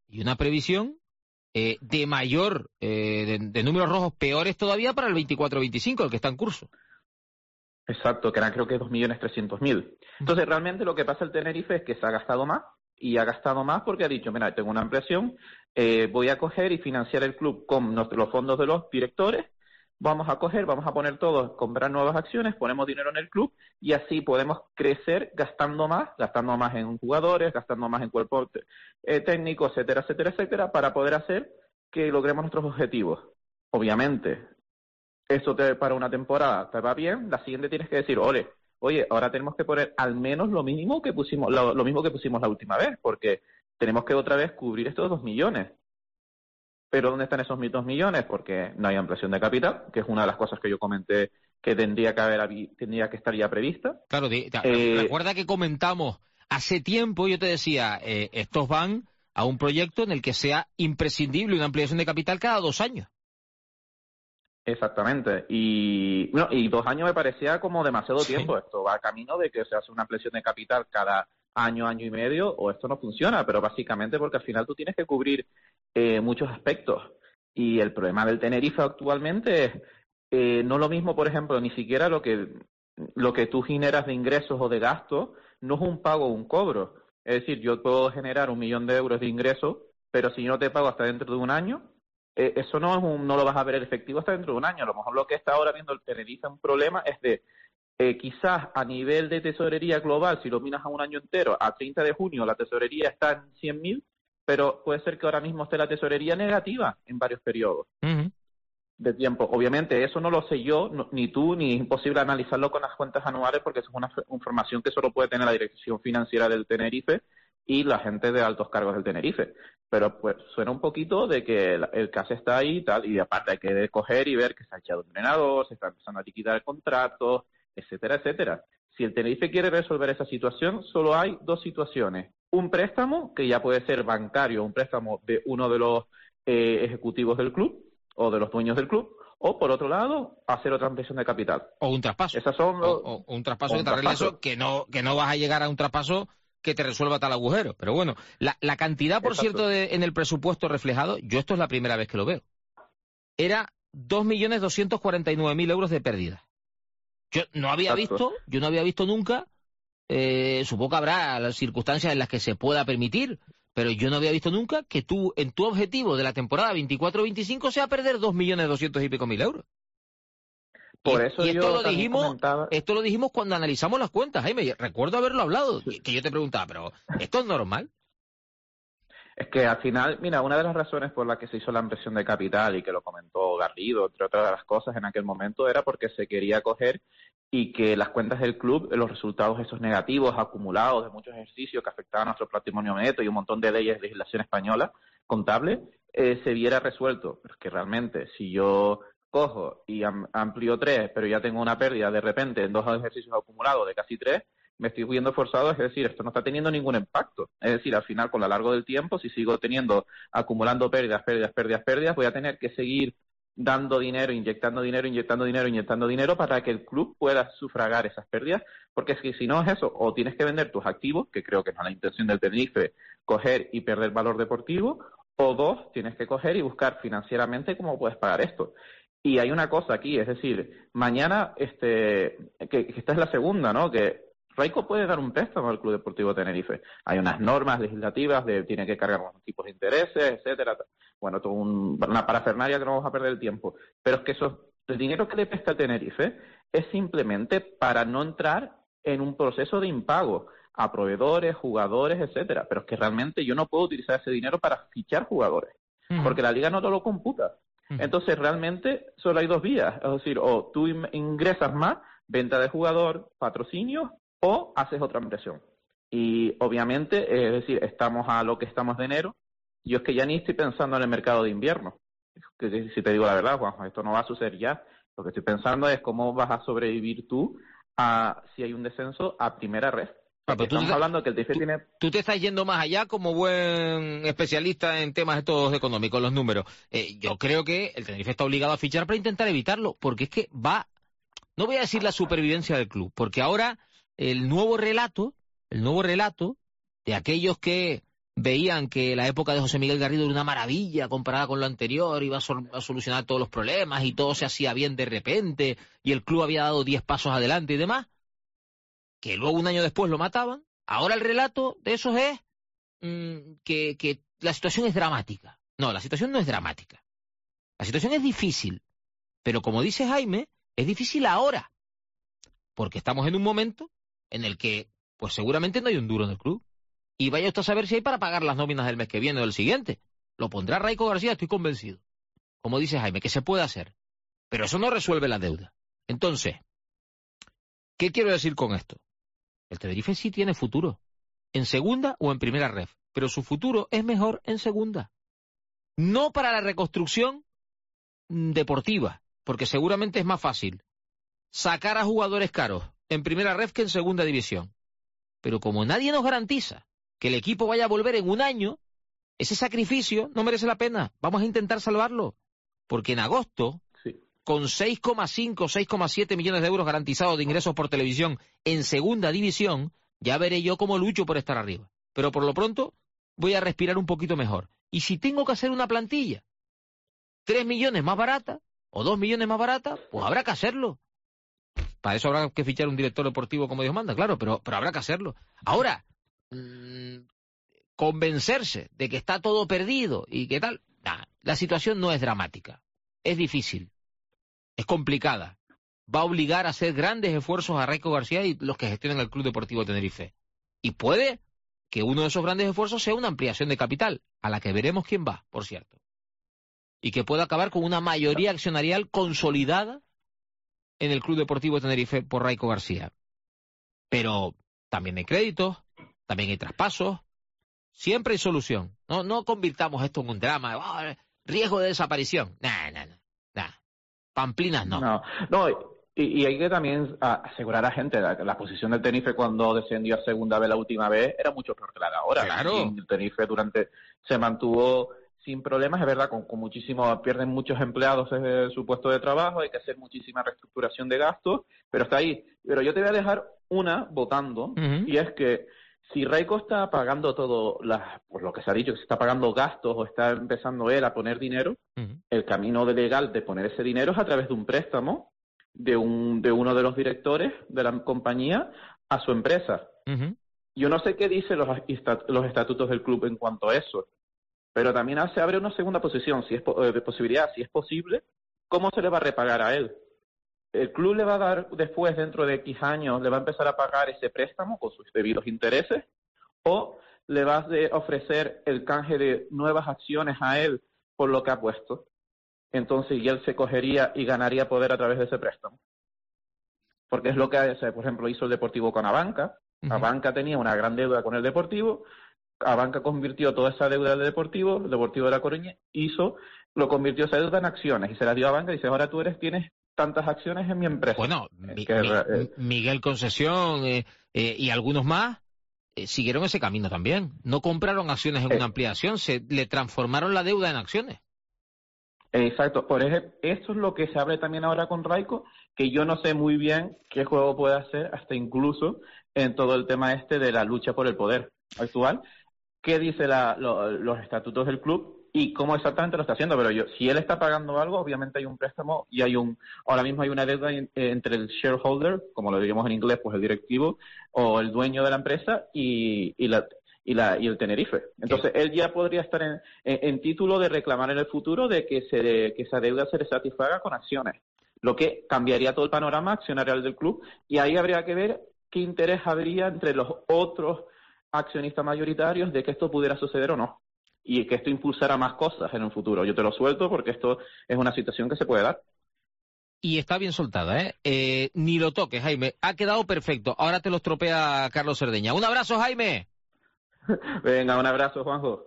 de mayor, de números rojos peores todavía para el 24-25, el que está en curso. Exacto, que eran creo que 2.300.000. Entonces, realmente lo que pasa el Tenerife es que se ha gastado más, y ha gastado más porque ha dicho, mira, tengo una ampliación, voy a coger y financiar el club con los fondos de los directores, vamos a poner todos, comprar nuevas acciones, ponemos dinero en el club y así podemos crecer gastando más en jugadores, gastando más en cuerpo técnico, etcétera, etcétera, etcétera, para poder hacer que logremos nuestros objetivos. Obviamente, eso para una temporada te va bien, la siguiente tienes que decir, oye, ahora tenemos que poner al menos lo mismo que pusimos la última vez, porque tenemos que otra vez cubrir estos 2 millones. Pero ¿dónde están esos 2 millones? Porque no hay ampliación de capital, que es una de las cosas que yo comenté que tendría que estar ya prevista. Claro, recuerda que comentamos hace tiempo, yo te decía, estos van a un proyecto en el que sea imprescindible una ampliación de capital cada 2 años. Exactamente. Y 2 años me parecía como demasiado tiempo. Esto va a camino de que se hace una ampliación de capital cada año, año y medio, o esto no funciona, pero básicamente porque al final tú tienes que cubrir muchos aspectos. Y el problema del Tenerife actualmente es no lo mismo, por ejemplo, ni siquiera lo que tú generas de ingresos o de gastos no es un pago o un cobro. Es decir, yo puedo generar 1 millón de euros de ingresos, pero si yo no te pago hasta dentro de un año, eso no lo vas a ver efectivo hasta dentro de un año. A lo mejor lo que está ahora viendo el Tenerife un problema es de quizás a nivel de tesorería global, si lo miras a un año entero, a 30 de junio la tesorería está en 100.000, pero puede ser que ahora mismo esté la tesorería negativa en varios periodos de tiempo. Obviamente eso no lo sé yo, ni tú, ni es imposible analizarlo con las cuentas anuales porque eso es una información que solo puede tener la dirección financiera del Tenerife y la gente de altos cargos del Tenerife. Pero pues suena un poquito de que el caso está ahí y tal, y aparte hay que coger y ver que se ha echado un entrenador, se está empezando a liquidar el contrato, etcétera, etcétera. Si el Tenerife quiere resolver esa situación, solo hay 2 situaciones. Un préstamo, que ya puede ser bancario, un préstamo de uno de los ejecutivos del club o de los dueños del club, o por otro lado, hacer otra ampliación de capital. O un traspaso. Esas son o un traspaso que te arregle eso, que no vas a llegar a un traspaso que te resuelva tal agujero. Pero bueno, la cantidad, por cierto, en el presupuesto reflejado, yo esto es la primera vez que lo veo, era 2.249.000 euros de pérdida. Yo no había visto nunca, supongo que habrá las circunstancias en las que se pueda permitir, pero yo no había visto nunca que tú, en tu objetivo de la temporada 24-25, sea perder 2.200.000 y pico euros. Por eso esto lo dijimos cuando analizamos las cuentas, Jaime. Recuerdo haberlo hablado, que yo te preguntaba, pero ¿esto es normal? Es que al final, mira, una de las razones por las que se hizo la ampliación de capital y que lo comentó Garrido, entre otras de las cosas en aquel momento, era porque se quería coger y que las cuentas del club, los resultados esos negativos acumulados de muchos ejercicios que afectaban a nuestro patrimonio neto y un montón de leyes de legislación española contable, se viera resuelto. Pero es que realmente, si yo cojo y amplío 3, pero ya tengo una pérdida de repente en 2 ejercicios acumulados de casi 3, me estoy viendo forzado, es decir, esto no está teniendo ningún impacto. Es decir, al final, con lo largo del tiempo, si sigo acumulando pérdidas, voy a tener que seguir dando dinero, inyectando dinero para que el club pueda sufragar esas pérdidas, porque es que si no es eso, o tienes que vender tus activos, que creo que no es la intención del Tenerife, coger y perder valor deportivo, o 2, tienes que coger y buscar financieramente cómo puedes pagar esto. Y hay una cosa aquí, es decir, mañana, que esta es la segunda, ¿no?, que Raico puede dar un préstamo al Club Deportivo Tenerife. Hay unas normas legislativas tiene que cargar unos tipos de intereses, etcétera. Bueno, todo una parafernalia que no vamos a perder el tiempo. Pero es que el dinero que le presta el Tenerife es simplemente para no entrar en un proceso de impago a proveedores, jugadores, etcétera. Pero es que realmente yo no puedo utilizar ese dinero para fichar jugadores, porque la liga no te lo computa. Entonces realmente solo hay 2 vías, es decir, o tú ingresas más, venta de jugador, patrocinio, o haces otra inversión. Y obviamente, es decir, estamos a lo que estamos de enero, yo es que ya ni estoy pensando en el mercado de invierno. Que si te digo la verdad, Juanjo, esto no va a suceder ya. Lo que estoy pensando es cómo vas a sobrevivir tú si hay un descenso a primera red. Estamos hablando que el TIFE tiene... Tú te estás yendo más allá como buen especialista en temas estos económicos, los números. Yo creo que el Tenerife está obligado a fichar para intentar evitarlo, porque es que no voy a decir la supervivencia del club, porque ahora el nuevo relato de aquellos que veían que la época de José Miguel Garrido era una maravilla comparada con lo anterior, iba a solucionar todos los problemas y todo se hacía bien de repente y el club había dado 10 pasos adelante y demás, que luego un año después lo mataban. Ahora el relato de esos es que la situación es dramática. No, la situación no es dramática. La situación es difícil, pero como dice Jaime, es difícil ahora, porque estamos en un momento en el que pues seguramente no hay un duro en el club. Y vaya usted a saber si hay para pagar las nóminas del mes que viene o del siguiente. Lo pondrá Raico García, estoy convencido. Como dice Jaime, que se puede hacer. Pero eso no resuelve la deuda. Entonces, ¿qué quiero decir con esto? El Tenerife sí tiene futuro, en segunda o en primera ref, pero su futuro es mejor en segunda. No para la reconstrucción deportiva, porque seguramente es más fácil sacar a jugadores caros en primera ref que en segunda división. Pero como nadie nos garantiza que el equipo vaya a volver en un año, ese sacrificio no merece la pena. Vamos a intentar salvarlo, porque en agosto, con 6,5, 6,7 millones de euros garantizados de ingresos por televisión en segunda división, ya veré yo cómo lucho por estar arriba. Pero por lo pronto voy a respirar un poquito mejor. Y si tengo que hacer una plantilla 3 millones más barata o 2 millones más barata, pues habrá que hacerlo. Para eso habrá que fichar un director deportivo como Dios manda, claro, pero habrá que hacerlo. Ahora, convencerse de que está todo perdido y que tal, la situación no es dramática, es difícil. Es complicada. Va a obligar a hacer grandes esfuerzos a Raico García y los que gestionan el Club Deportivo Tenerife. Y puede que uno de esos grandes esfuerzos sea una ampliación de capital, a la que veremos quién va, por cierto. Y que pueda acabar con una mayoría accionarial consolidada en el Club Deportivo Tenerife por Raico García. Pero también hay créditos, también hay traspasos, siempre hay solución. No convirtamos esto en un drama, riesgo de desaparición. Pamplinas no. Y hay que también asegurar a gente la posición del Tenerife cuando descendió a segunda vez la última vez era mucho peor que la de ahora. Claro. Y el Tenerife se mantuvo sin problemas, es verdad, con muchísimo, pierden muchos empleados desde su puesto de trabajo, hay que hacer muchísima reestructuración de gastos, pero está ahí. Pero yo te voy a dejar una votando, y es que si Raico está pagando todo, pues lo que se ha dicho, que se está pagando gastos o está empezando él a poner dinero, el camino legal de poner ese dinero es a través de un préstamo de uno de los directores de la compañía a su empresa. Yo no sé qué dicen los estatutos del club en cuanto a eso, pero también se abre una segunda posición, si es posible, ¿cómo se le va a repagar a él? El club le va a dar después, dentro de X años, le va a empezar a pagar ese préstamo con sus debidos intereses, o le va a ofrecer el canje de nuevas acciones a él por lo que ha puesto. Entonces, y él se cogería y ganaría poder a través de ese préstamo. Porque es lo que, por ejemplo, hizo el Deportivo con Abanca. Abanca tenía una gran deuda con el Deportivo, Abanca convirtió toda esa deuda del Deportivo, el Deportivo de La Coruña lo convirtió esa deuda en acciones y se las dio a Abanca y dice, ahora tú tienes tantas acciones en mi empresa. Bueno, Miguel Concesión y algunos más siguieron ese camino también. No compraron acciones en una ampliación, le transformaron la deuda en acciones. Exacto. Por ejemplo, esto es lo que se abre también ahora con Raico, que yo no sé muy bien qué juego puede hacer, hasta incluso en todo el tema de la lucha por el poder actual. ¿Qué dice los estatutos del club? Y cómo exactamente lo está haciendo, pero si él está pagando algo, obviamente hay un préstamo y ahora mismo hay una deuda entre el shareholder, como lo diríamos en inglés, pues el directivo o el dueño de la empresa y el Tenerife. Entonces él ya podría estar en título de reclamar en el futuro de que esa deuda se le satisfaga con acciones, lo que cambiaría todo el panorama accionarial del club, y ahí habría que ver qué interés habría entre los otros accionistas mayoritarios de que esto pudiera suceder o no, y que esto impulsara más cosas en el futuro. Yo te lo suelto porque esto es una situación que se puede dar. Y está bien soltada, ni lo toques, Jaime. Ha quedado perfecto. Ahora te lo estropea Carlos Cerdeña. Un abrazo, Jaime. Venga, un abrazo, Juanjo.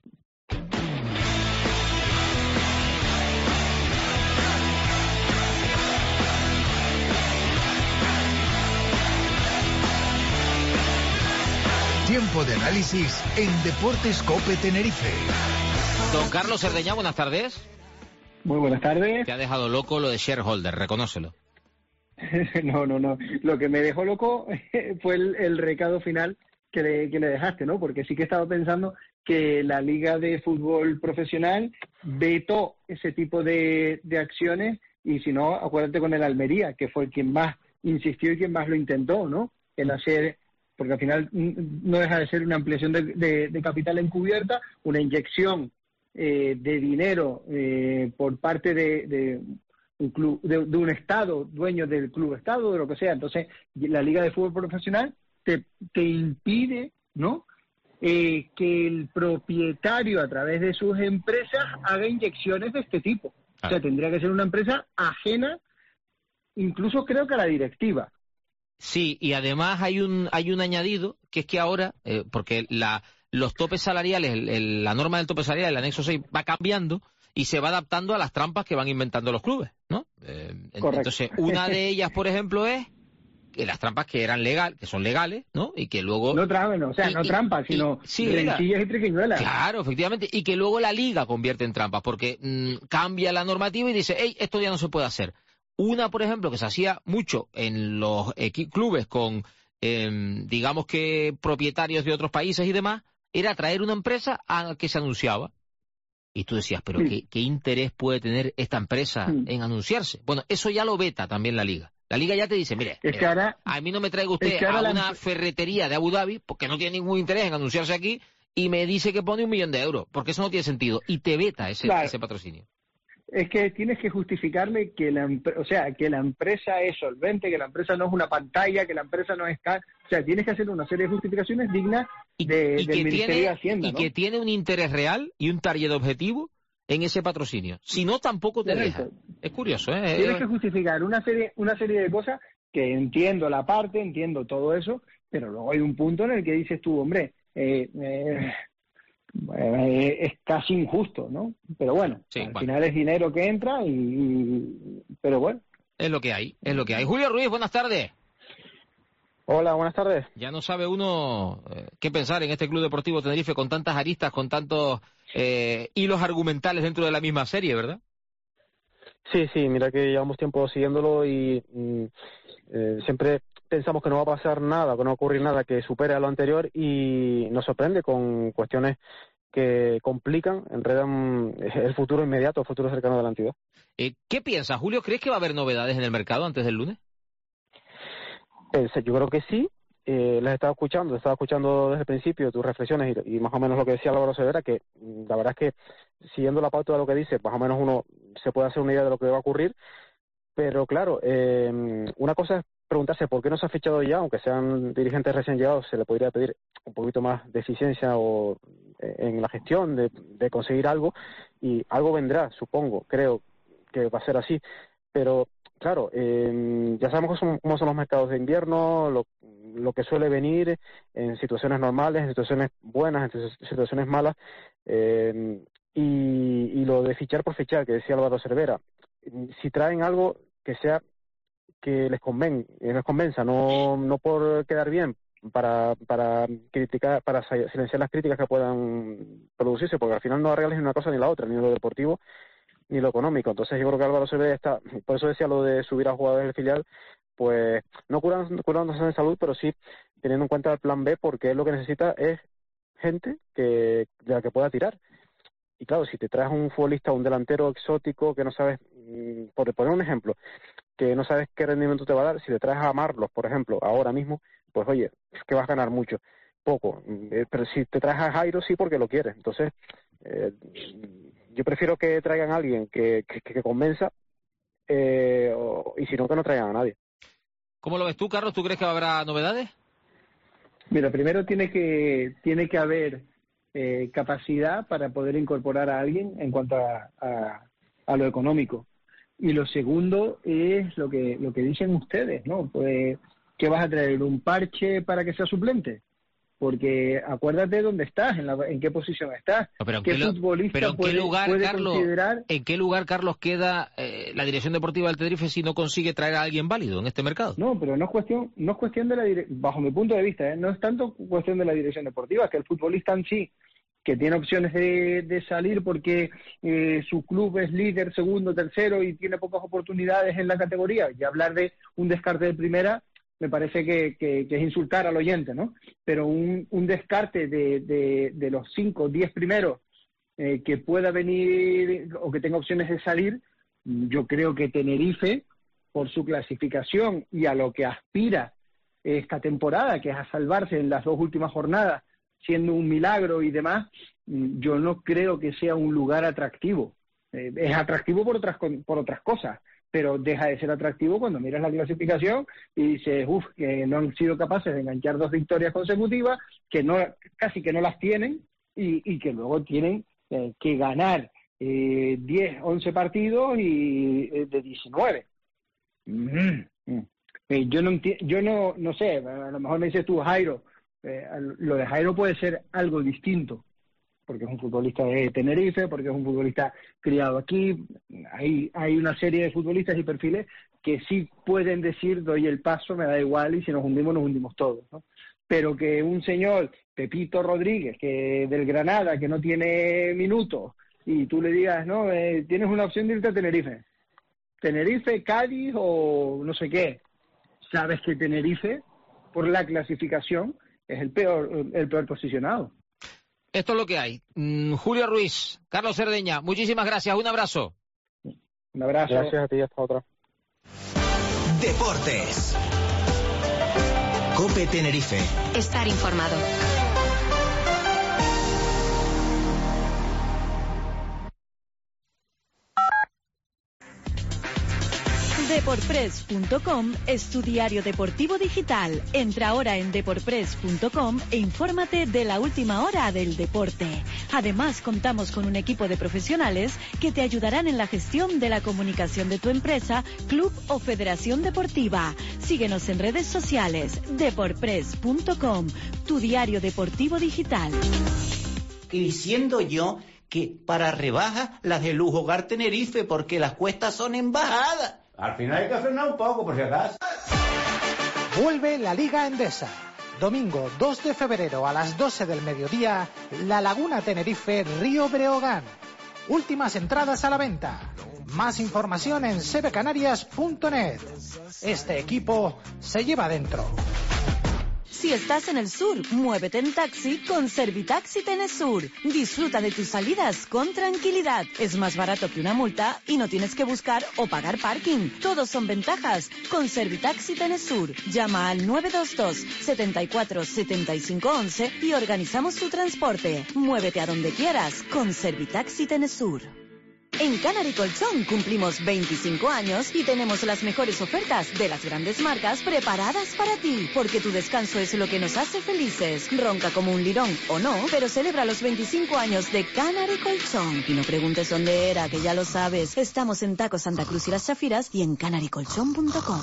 Tiempo de análisis en Deportes COPE Tenerife. Don Carlos Cerdeña, buenas tardes. Muy buenas tardes. Te ha dejado loco lo de shareholder, reconócelo. No. Lo que me dejó loco fue el recado final que le dejaste, ¿no? Porque sí que estaba pensando que la Liga de Fútbol Profesional vetó ese tipo de acciones, y si no, acuérdate con el Almería, que fue quien más insistió y quien más lo intentó, ¿no? En hacer, porque al final no deja de ser una ampliación de capital encubierta, una inyección de dinero por parte de un club, de un Estado, dueño del club Estado, de lo que sea. Entonces, la Liga de Fútbol Profesional te impide, ¿no?, que el propietario, a través de sus empresas, haga inyecciones de este tipo. O sea, tendría que ser una empresa ajena, incluso creo que a la directiva. Sí, y además hay un añadido, que es que ahora, porque los topes salariales, la norma del tope salarial, el anexo 6, va cambiando y se va adaptando a las trampas que van inventando los clubes, ¿no? Entonces, una de ellas, por ejemplo, es que las trampas que son legales, ¿no? Y que luego... No trampas, sino rencillas y triquiñuelas. Claro, efectivamente, y que luego la liga convierte en trampas, porque cambia la normativa y dice, hey, esto ya no se puede hacer. Una, por ejemplo, que se hacía mucho en los clubes con, digamos que propietarios de otros países y demás, era traer una empresa a la que se anunciaba. Y tú decías, pero ¿qué interés puede tener esta empresa en anunciarse? Bueno, eso ya lo veta también la liga. La liga ya te dice, mire, a mí no me traiga usted a una ferretería de Abu Dhabi porque no tiene ningún interés en anunciarse aquí y me dice que pone 1 millón de euros, porque eso no tiene sentido. Y te veta ese patrocinio. Es que tienes que justificarle que la empresa es solvente, que la empresa no es una pantalla, que la empresa no es... O sea, tienes que hacer una serie de justificaciones dignas del Ministerio de Hacienda, ¿no? Y que tiene un interés real y un target objetivo en ese patrocinio. Si no, tampoco te deja. Es curioso, ¿eh? Tienes que justificar una serie de cosas que entiendo entiendo todo eso, pero luego hay un punto en el que dices tú, hombre, es casi injusto, ¿no? Pero bueno, al final es dinero que entra pero bueno. Es lo que hay. Julio Ruiz, buenas tardes. Hola, buenas tardes. Ya no sabe uno qué pensar en este Club Deportivo Tenerife con tantas aristas, con tantos hilos argumentales dentro de la misma serie, ¿verdad? Sí, mira que llevamos tiempo siguiéndolo y siempre pensamos que no va a pasar nada, que no va a ocurrir nada que supere a lo anterior y nos sorprende con cuestiones que complican, enredan el futuro inmediato, el futuro cercano de la entidad. ¿Qué piensas, Julio? ¿Crees que va a haber novedades en el mercado antes del lunes? Yo creo que sí. Les estaba escuchando desde el principio tus reflexiones y más o menos lo que decía Álvaro Cervera, que la verdad es que siguiendo la pauta de lo que dice, más o menos uno se puede hacer una idea de lo que va a ocurrir, pero claro, una cosa es preguntarse por qué no se ha fichado ya, aunque sean dirigentes recién llegados, se le podría pedir un poquito más de eficiencia o en la gestión de conseguir algo, y algo vendrá, supongo, creo que va a ser así, pero claro, ya sabemos cómo son los mercados de invierno, lo que suele venir en situaciones normales, en situaciones buenas, en situaciones malas, y lo de fichar por fichar, que decía Álvaro Cervera, si traen algo que sea que les convenza, no por quedar bien, para criticar, para silenciar las críticas que puedan producirse, porque al final no arreglas ni una cosa ni la otra, ni lo deportivo ni lo económico. Entonces yo creo que Álvaro Cervera está, por eso decía lo de subir a jugadores del filial, pues no curándose en salud, pero sí teniendo en cuenta el plan B, porque él lo que necesita es gente de la que pueda tirar. Y claro, si te traes un futbolista, un delantero exótico que no sabes, por poner un ejemplo, que no sabes qué rendimiento te va a dar, si te traes a Marlos, por ejemplo, ahora mismo, pues oye, es que vas a ganar poco. Pero si te traes a Jairo, sí, porque lo quieres. Entonces, yo prefiero que traigan a alguien que convenza, y si no, que no traigan a nadie. ¿Cómo lo ves tú, Carlos? ¿Tú crees que habrá novedades? Mira, primero tiene que haber capacidad para poder incorporar a alguien en cuanto a lo económico. Y lo segundo es lo que dicen ustedes, ¿no? Pues, ¿qué vas a traer? ¿Un parche para que sea suplente? Porque acuérdate dónde estás, en qué posición estás. No, ¿Qué futbolista puede considerar? ¿En qué lugar, Carlos, queda la dirección deportiva del Tenerife si no consigue traer a alguien válido en este mercado? No, pero no es cuestión de la dirección, bajo mi punto de vista, no es tanto cuestión de la dirección deportiva, que el futbolista en sí, que tiene opciones de salir porque su club es líder, segundo, tercero y tiene pocas oportunidades en la categoría, y hablar de un descarte de primera me parece que es insultar al oyente, ¿no? Pero un descarte de los 5 o 10 primeros que pueda venir o que tenga opciones de salir, yo creo que Tenerife, por su clasificación y a lo que aspira esta temporada, que es a salvarse en las 2 últimas jornadas, siendo un milagro y demás, yo no creo que sea un lugar atractivo. Es atractivo por otras cosas, pero deja de ser atractivo cuando miras la clasificación y dices, que no han sido capaces de enganchar 2 victorias consecutivas, que casi que no las tienen, y que luego tienen que ganar 10, 11 partidos y de 19. Yo no sé, a lo mejor me dices tú, Jairo, lo de Jairo puede ser algo distinto, porque es un futbolista de Tenerife, porque es un futbolista criado aquí. Hay una serie de futbolistas y perfiles que sí pueden decir, doy el paso, me da igual, y si nos hundimos todos, ¿no? Pero que un señor, Pepito Rodríguez, que del Granada, que no tiene minutos, y tú le digas, no, tienes una opción de irte a Tenerife, Cádiz o no sé qué. Sabes que Tenerife, por la clasificación, es el peor posicionado. Esto es lo que hay. Julio Ruiz, Carlos Cerdeña, muchísimas gracias. Un abrazo. Un abrazo. Gracias a ti, hasta otra. Deportes. COPE Tenerife. Estar informado. Deportpress.com es tu diario deportivo digital. Entra ahora en deportpress.com e infórmate de la última hora del deporte. Además, contamos con un equipo de profesionales que te ayudarán en la gestión de la comunicación de tu empresa, club o federación deportiva. Síguenos en redes sociales. Deportpress.com, tu diario deportivo digital. Y diciendo yo que para rebajas las de Lujo Hogar Tenerife, porque las cuestas son en bajada. Al final hay que frenar un poco, por si acaso. Vuelve la Liga Endesa. Domingo 2 de febrero a las 12 del mediodía, La Laguna Tenerife, Río Breogán. Últimas entradas a la venta. Más información en cbcanarias.net. Este equipo se lleva dentro. Si estás en el sur, muévete en taxi con Servitaxi Tenesur. Disfruta de tus salidas con tranquilidad. Es más barato que una multa y no tienes que buscar o pagar parking. Todos son ventajas con Servitaxi Tenesur. Llama al 922 74 75 11 y organizamos tu transporte. Muévete a donde quieras con Servitaxi Tenesur. En Canary Colchón cumplimos 25 años y tenemos las mejores ofertas de las grandes marcas preparadas para ti, porque tu descanso es lo que nos hace felices. Ronca como un lirón o no, pero celebra los 25 años de Canary Colchón. Y no preguntes dónde era, que ya lo sabes. Estamos en Taco Santa Cruz y Las Chafiras y en canarycolchón.com.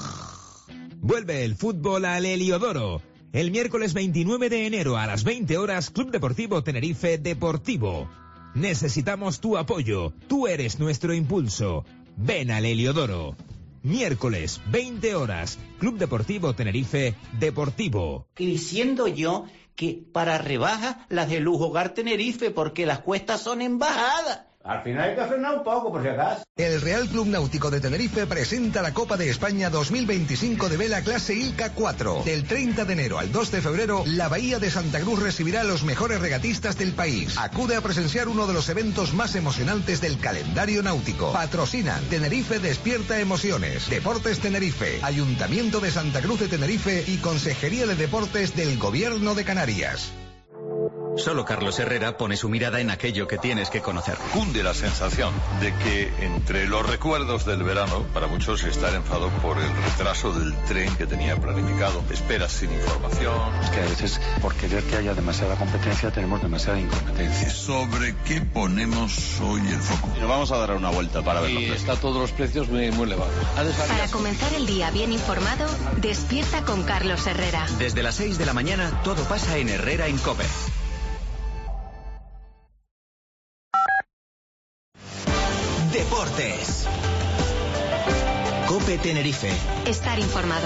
Vuelve el fútbol al Heliodoro. El miércoles 29 de enero a las 20 horas, Club Deportivo Tenerife Deportivo. Necesitamos tu apoyo. Tú eres nuestro impulso. Ven al Heliodoro. Miércoles, 20 horas, Club Deportivo Tenerife Deportivo. Y diciendo yo que para rebajas las de Lujo Hogar Tenerife, porque las cuestas son en bajada. Al final hay que frenar un poco, por si acaso. El Real Club Náutico de Tenerife presenta la Copa de España 2025 de vela clase ILCA 4. Del 30 de enero al 2 de febrero, la Bahía de Santa Cruz recibirá a los mejores regatistas del país. Acude a presenciar uno de los eventos más emocionantes del calendario náutico. Patrocinan Tenerife Despierta Emociones, Deportes Tenerife, Ayuntamiento de Santa Cruz de Tenerife y Consejería de Deportes del Gobierno de Canarias. Solo Carlos Herrera pone su mirada en aquello que tienes que conocer. Cunde la sensación de que entre los recuerdos del verano, para muchos está el enfado por el retraso del tren que tenía planificado, esperas sin información. Es que a veces, por querer que haya demasiada competencia, tenemos demasiada incompetencia. ¿Sobre qué ponemos hoy el foco? Nos vamos a dar una vuelta para verlo. Y está todos los precios muy elevados. Para comenzar el día bien informado, despierta con Carlos Herrera. Desde las 6 de la mañana, todo pasa en Herrera en COPE. Deportes. COPE Tenerife. Estar informado.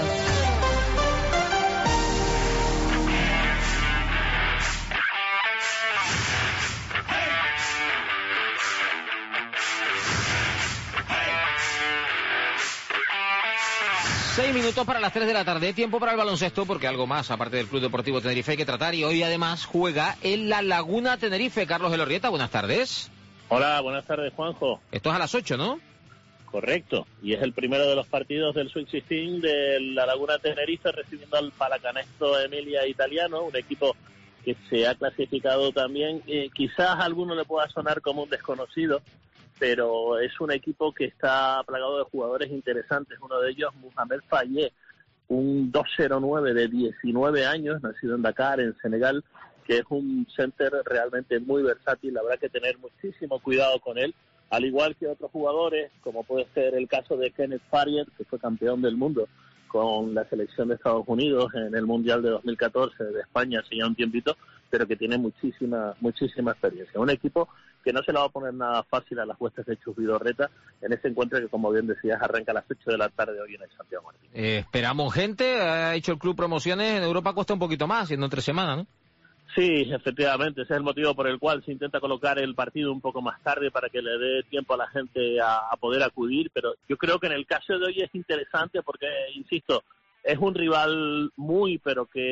Seis minutos para las 3 de la tarde, tiempo para el baloncesto, porque algo más, aparte del Club Deportivo Tenerife, hay que tratar, y hoy además juega en La Laguna Tenerife. Carlos de Lorrieta, buenas tardes. Hola, buenas tardes, Juanjo. Esto es a las 8, ¿no? Correcto, y es el primero de los partidos del Sweet 16 de La Laguna Tenerife, recibiendo al Palacanestro Emilia Italiano, un equipo que se ha clasificado también. Quizás a alguno le pueda sonar como un desconocido, pero es un equipo que está plagado de jugadores interesantes. Uno de ellos, Mohamed Fayez, un 209 de 19 años, nacido en Dakar, en Senegal, que es un center realmente muy versátil. Habrá que tener muchísimo cuidado con él, al igual que otros jugadores, como puede ser el caso de Kenneth Farrier, que fue campeón del mundo con la selección de Estados Unidos en el Mundial de 2014 de España hace ya un tiempito, pero que tiene muchísima experiencia. Un equipo que no se le va a poner nada fácil a las huestes de Chus Vidorreta en ese encuentro que, como bien decías, arranca a las 8 de la tarde hoy en el Santiago Martín. Esperamos gente, ha hecho el club promociones, en Europa cuesta un poquito más, siendo 3 semanas, ¿no? Sí, efectivamente, ese es el motivo por el cual se intenta colocar el partido un poco más tarde para que le dé tiempo a la gente a poder acudir, pero yo creo que en el caso de hoy es interesante porque, insisto, es un rival muy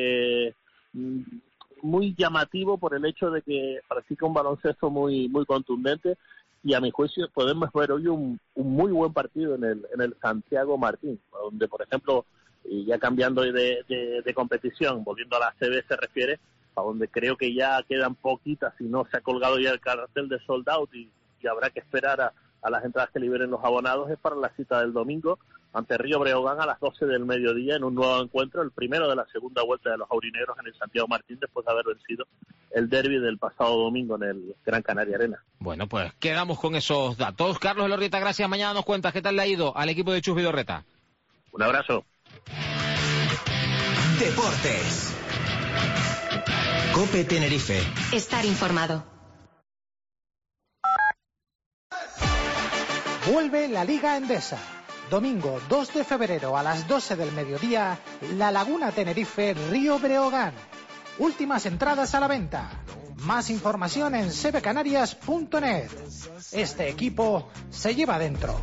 llamativo por el hecho de que practica un baloncesto muy contundente, y a mi juicio podemos ver hoy un muy buen partido en el Santiago Martín, donde, por ejemplo, y ya cambiando de competición, volviendo a la ACB se refiere, a donde creo que ya quedan poquitas, si no se ha colgado ya el cartel de sold out y habrá que esperar a las entradas que liberen los abonados, es para la cita del domingo ante Río Breogán a las 12 del mediodía en un nuevo encuentro, el primero de la segunda vuelta de los aurinegros en el Santiago Martín después de haber vencido el derbi del pasado domingo en el Gran Canaria Arena. Bueno, pues quedamos con esos datos. Carlos Elorrieta, gracias. Mañana nos cuentas qué tal le ha ido al equipo de Chus Vidorreta. Un abrazo. Deportes. COPE Tenerife. Estar informado. Vuelve la Liga Endesa. Domingo 2 de febrero a las 12 del mediodía, La Laguna Tenerife, Río Breogán. Últimas entradas a la venta. Más información en cbcanarias.net. Este equipo se lleva dentro.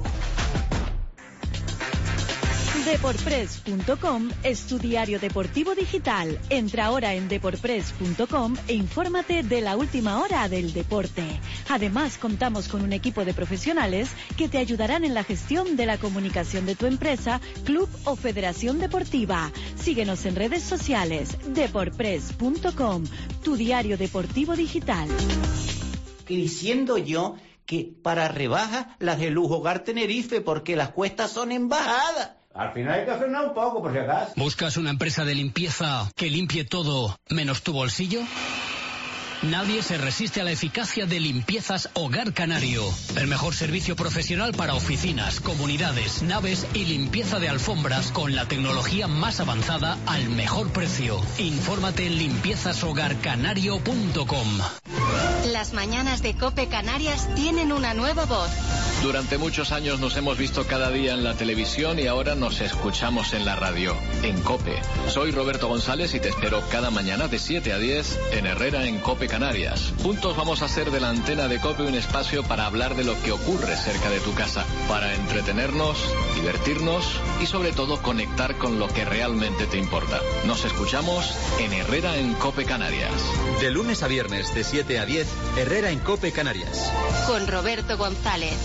Deporpress.com es tu diario deportivo digital. Entra ahora en deporpress.com e infórmate de la última hora del deporte. Además, contamos con un equipo de profesionales que te ayudarán en la gestión de la comunicación de tu empresa, club o federación deportiva. Síguenos en redes sociales. Deporpress.com, tu diario deportivo digital. Diciendo yo que para rebajas las de Lujo Hogar Tenerife, porque las cuestas son en bajada. Al final hay que frenar un poco, por si acaso. ¿Buscas una empresa de limpieza que limpie todo menos tu bolsillo? Nadie se resiste a la eficacia de Limpiezas Hogar Canario. El mejor servicio profesional para oficinas, comunidades, naves y limpieza de alfombras con la tecnología más avanzada al mejor precio. Infórmate en limpiezashogarcanario.com. Las mañanas de COPE Canarias tienen una nueva voz. Durante muchos años nos hemos visto cada día en la televisión y ahora nos escuchamos en la radio, en COPE. Soy Roberto González y te espero cada mañana de 7 a 10 en Herrera en COPE Canarias. Juntos vamos a hacer de la antena de COPE un espacio para hablar de lo que ocurre cerca de tu casa, para entretenernos, divertirnos y sobre todo conectar con lo que realmente te importa. Nos escuchamos en Herrera en COPE Canarias. De lunes a viernes de 7 a 10, Herrera en COPE Canarias. Con Roberto González.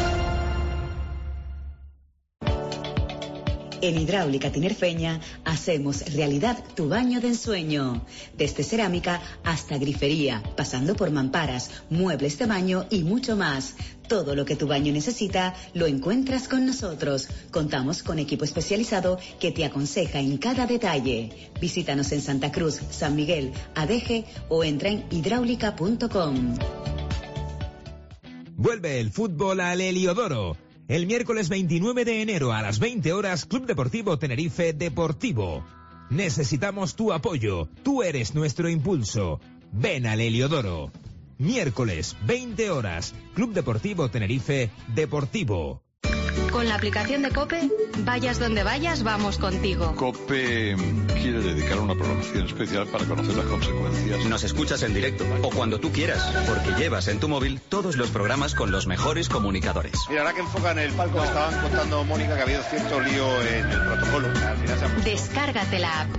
En Hidráulica Tinerfeña hacemos realidad tu baño de ensueño. Desde cerámica hasta grifería, pasando por mamparas, muebles de baño y mucho más. Todo lo que tu baño necesita lo encuentras con nosotros. Contamos con equipo especializado que te aconseja en cada detalle. Visítanos en Santa Cruz, San Miguel, Adeje o entra en hidráulica.com. Vuelve el fútbol al Heliodoro. El miércoles 29 de enero a las 20 horas, Club Deportivo Tenerife Deportivo. Necesitamos tu apoyo. Tú eres nuestro impulso. Ven al Heliodoro. Miércoles, 20 horas, Club Deportivo Tenerife Deportivo. Con la aplicación de COPE, vayas donde vayas, vamos contigo. COPE quiere dedicar una programación especial para conocer las consecuencias. Nos escuchas en directo o cuando tú quieras, porque llevas en tu móvil todos los programas con los mejores comunicadores. Mira, ahora que enfocan el palco, me estaban contando, Mónica, que ha habido cierto lío en el protocolo. Al final Descárgate la app.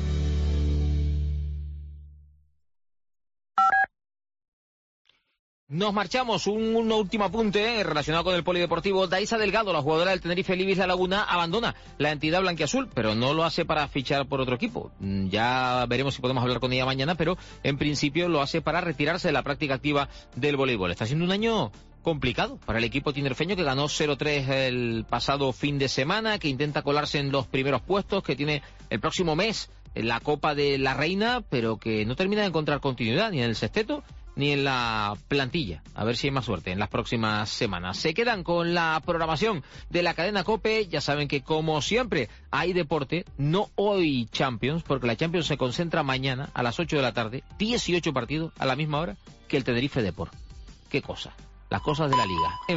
Nos marchamos, un último apunte relacionado con el polideportivo. Daisa Delgado, la jugadora del Tenerife Libis La Laguna, abandona la entidad blanquiazul, pero no lo hace para fichar por otro equipo. Ya veremos si podemos hablar con ella mañana, pero en principio lo hace para retirarse de la práctica activa del voleibol. Está siendo un año complicado para el equipo tinerfeño, que ganó 0-3 el pasado fin de semana, que intenta colarse en los primeros puestos, que tiene el próximo mes la Copa de la Reina, pero que no termina de encontrar continuidad ni en el sexteto ni en la plantilla. A ver si hay más suerte en las próximas semanas. Se quedan con la programación de la cadena COPE. Ya saben que, como siempre, hay deporte. No hoy Champions, porque la Champions se concentra mañana a las 8 de la tarde. 18 partidos a la misma hora que el Tenerife Deport. Qué cosa. Las cosas de la Liga.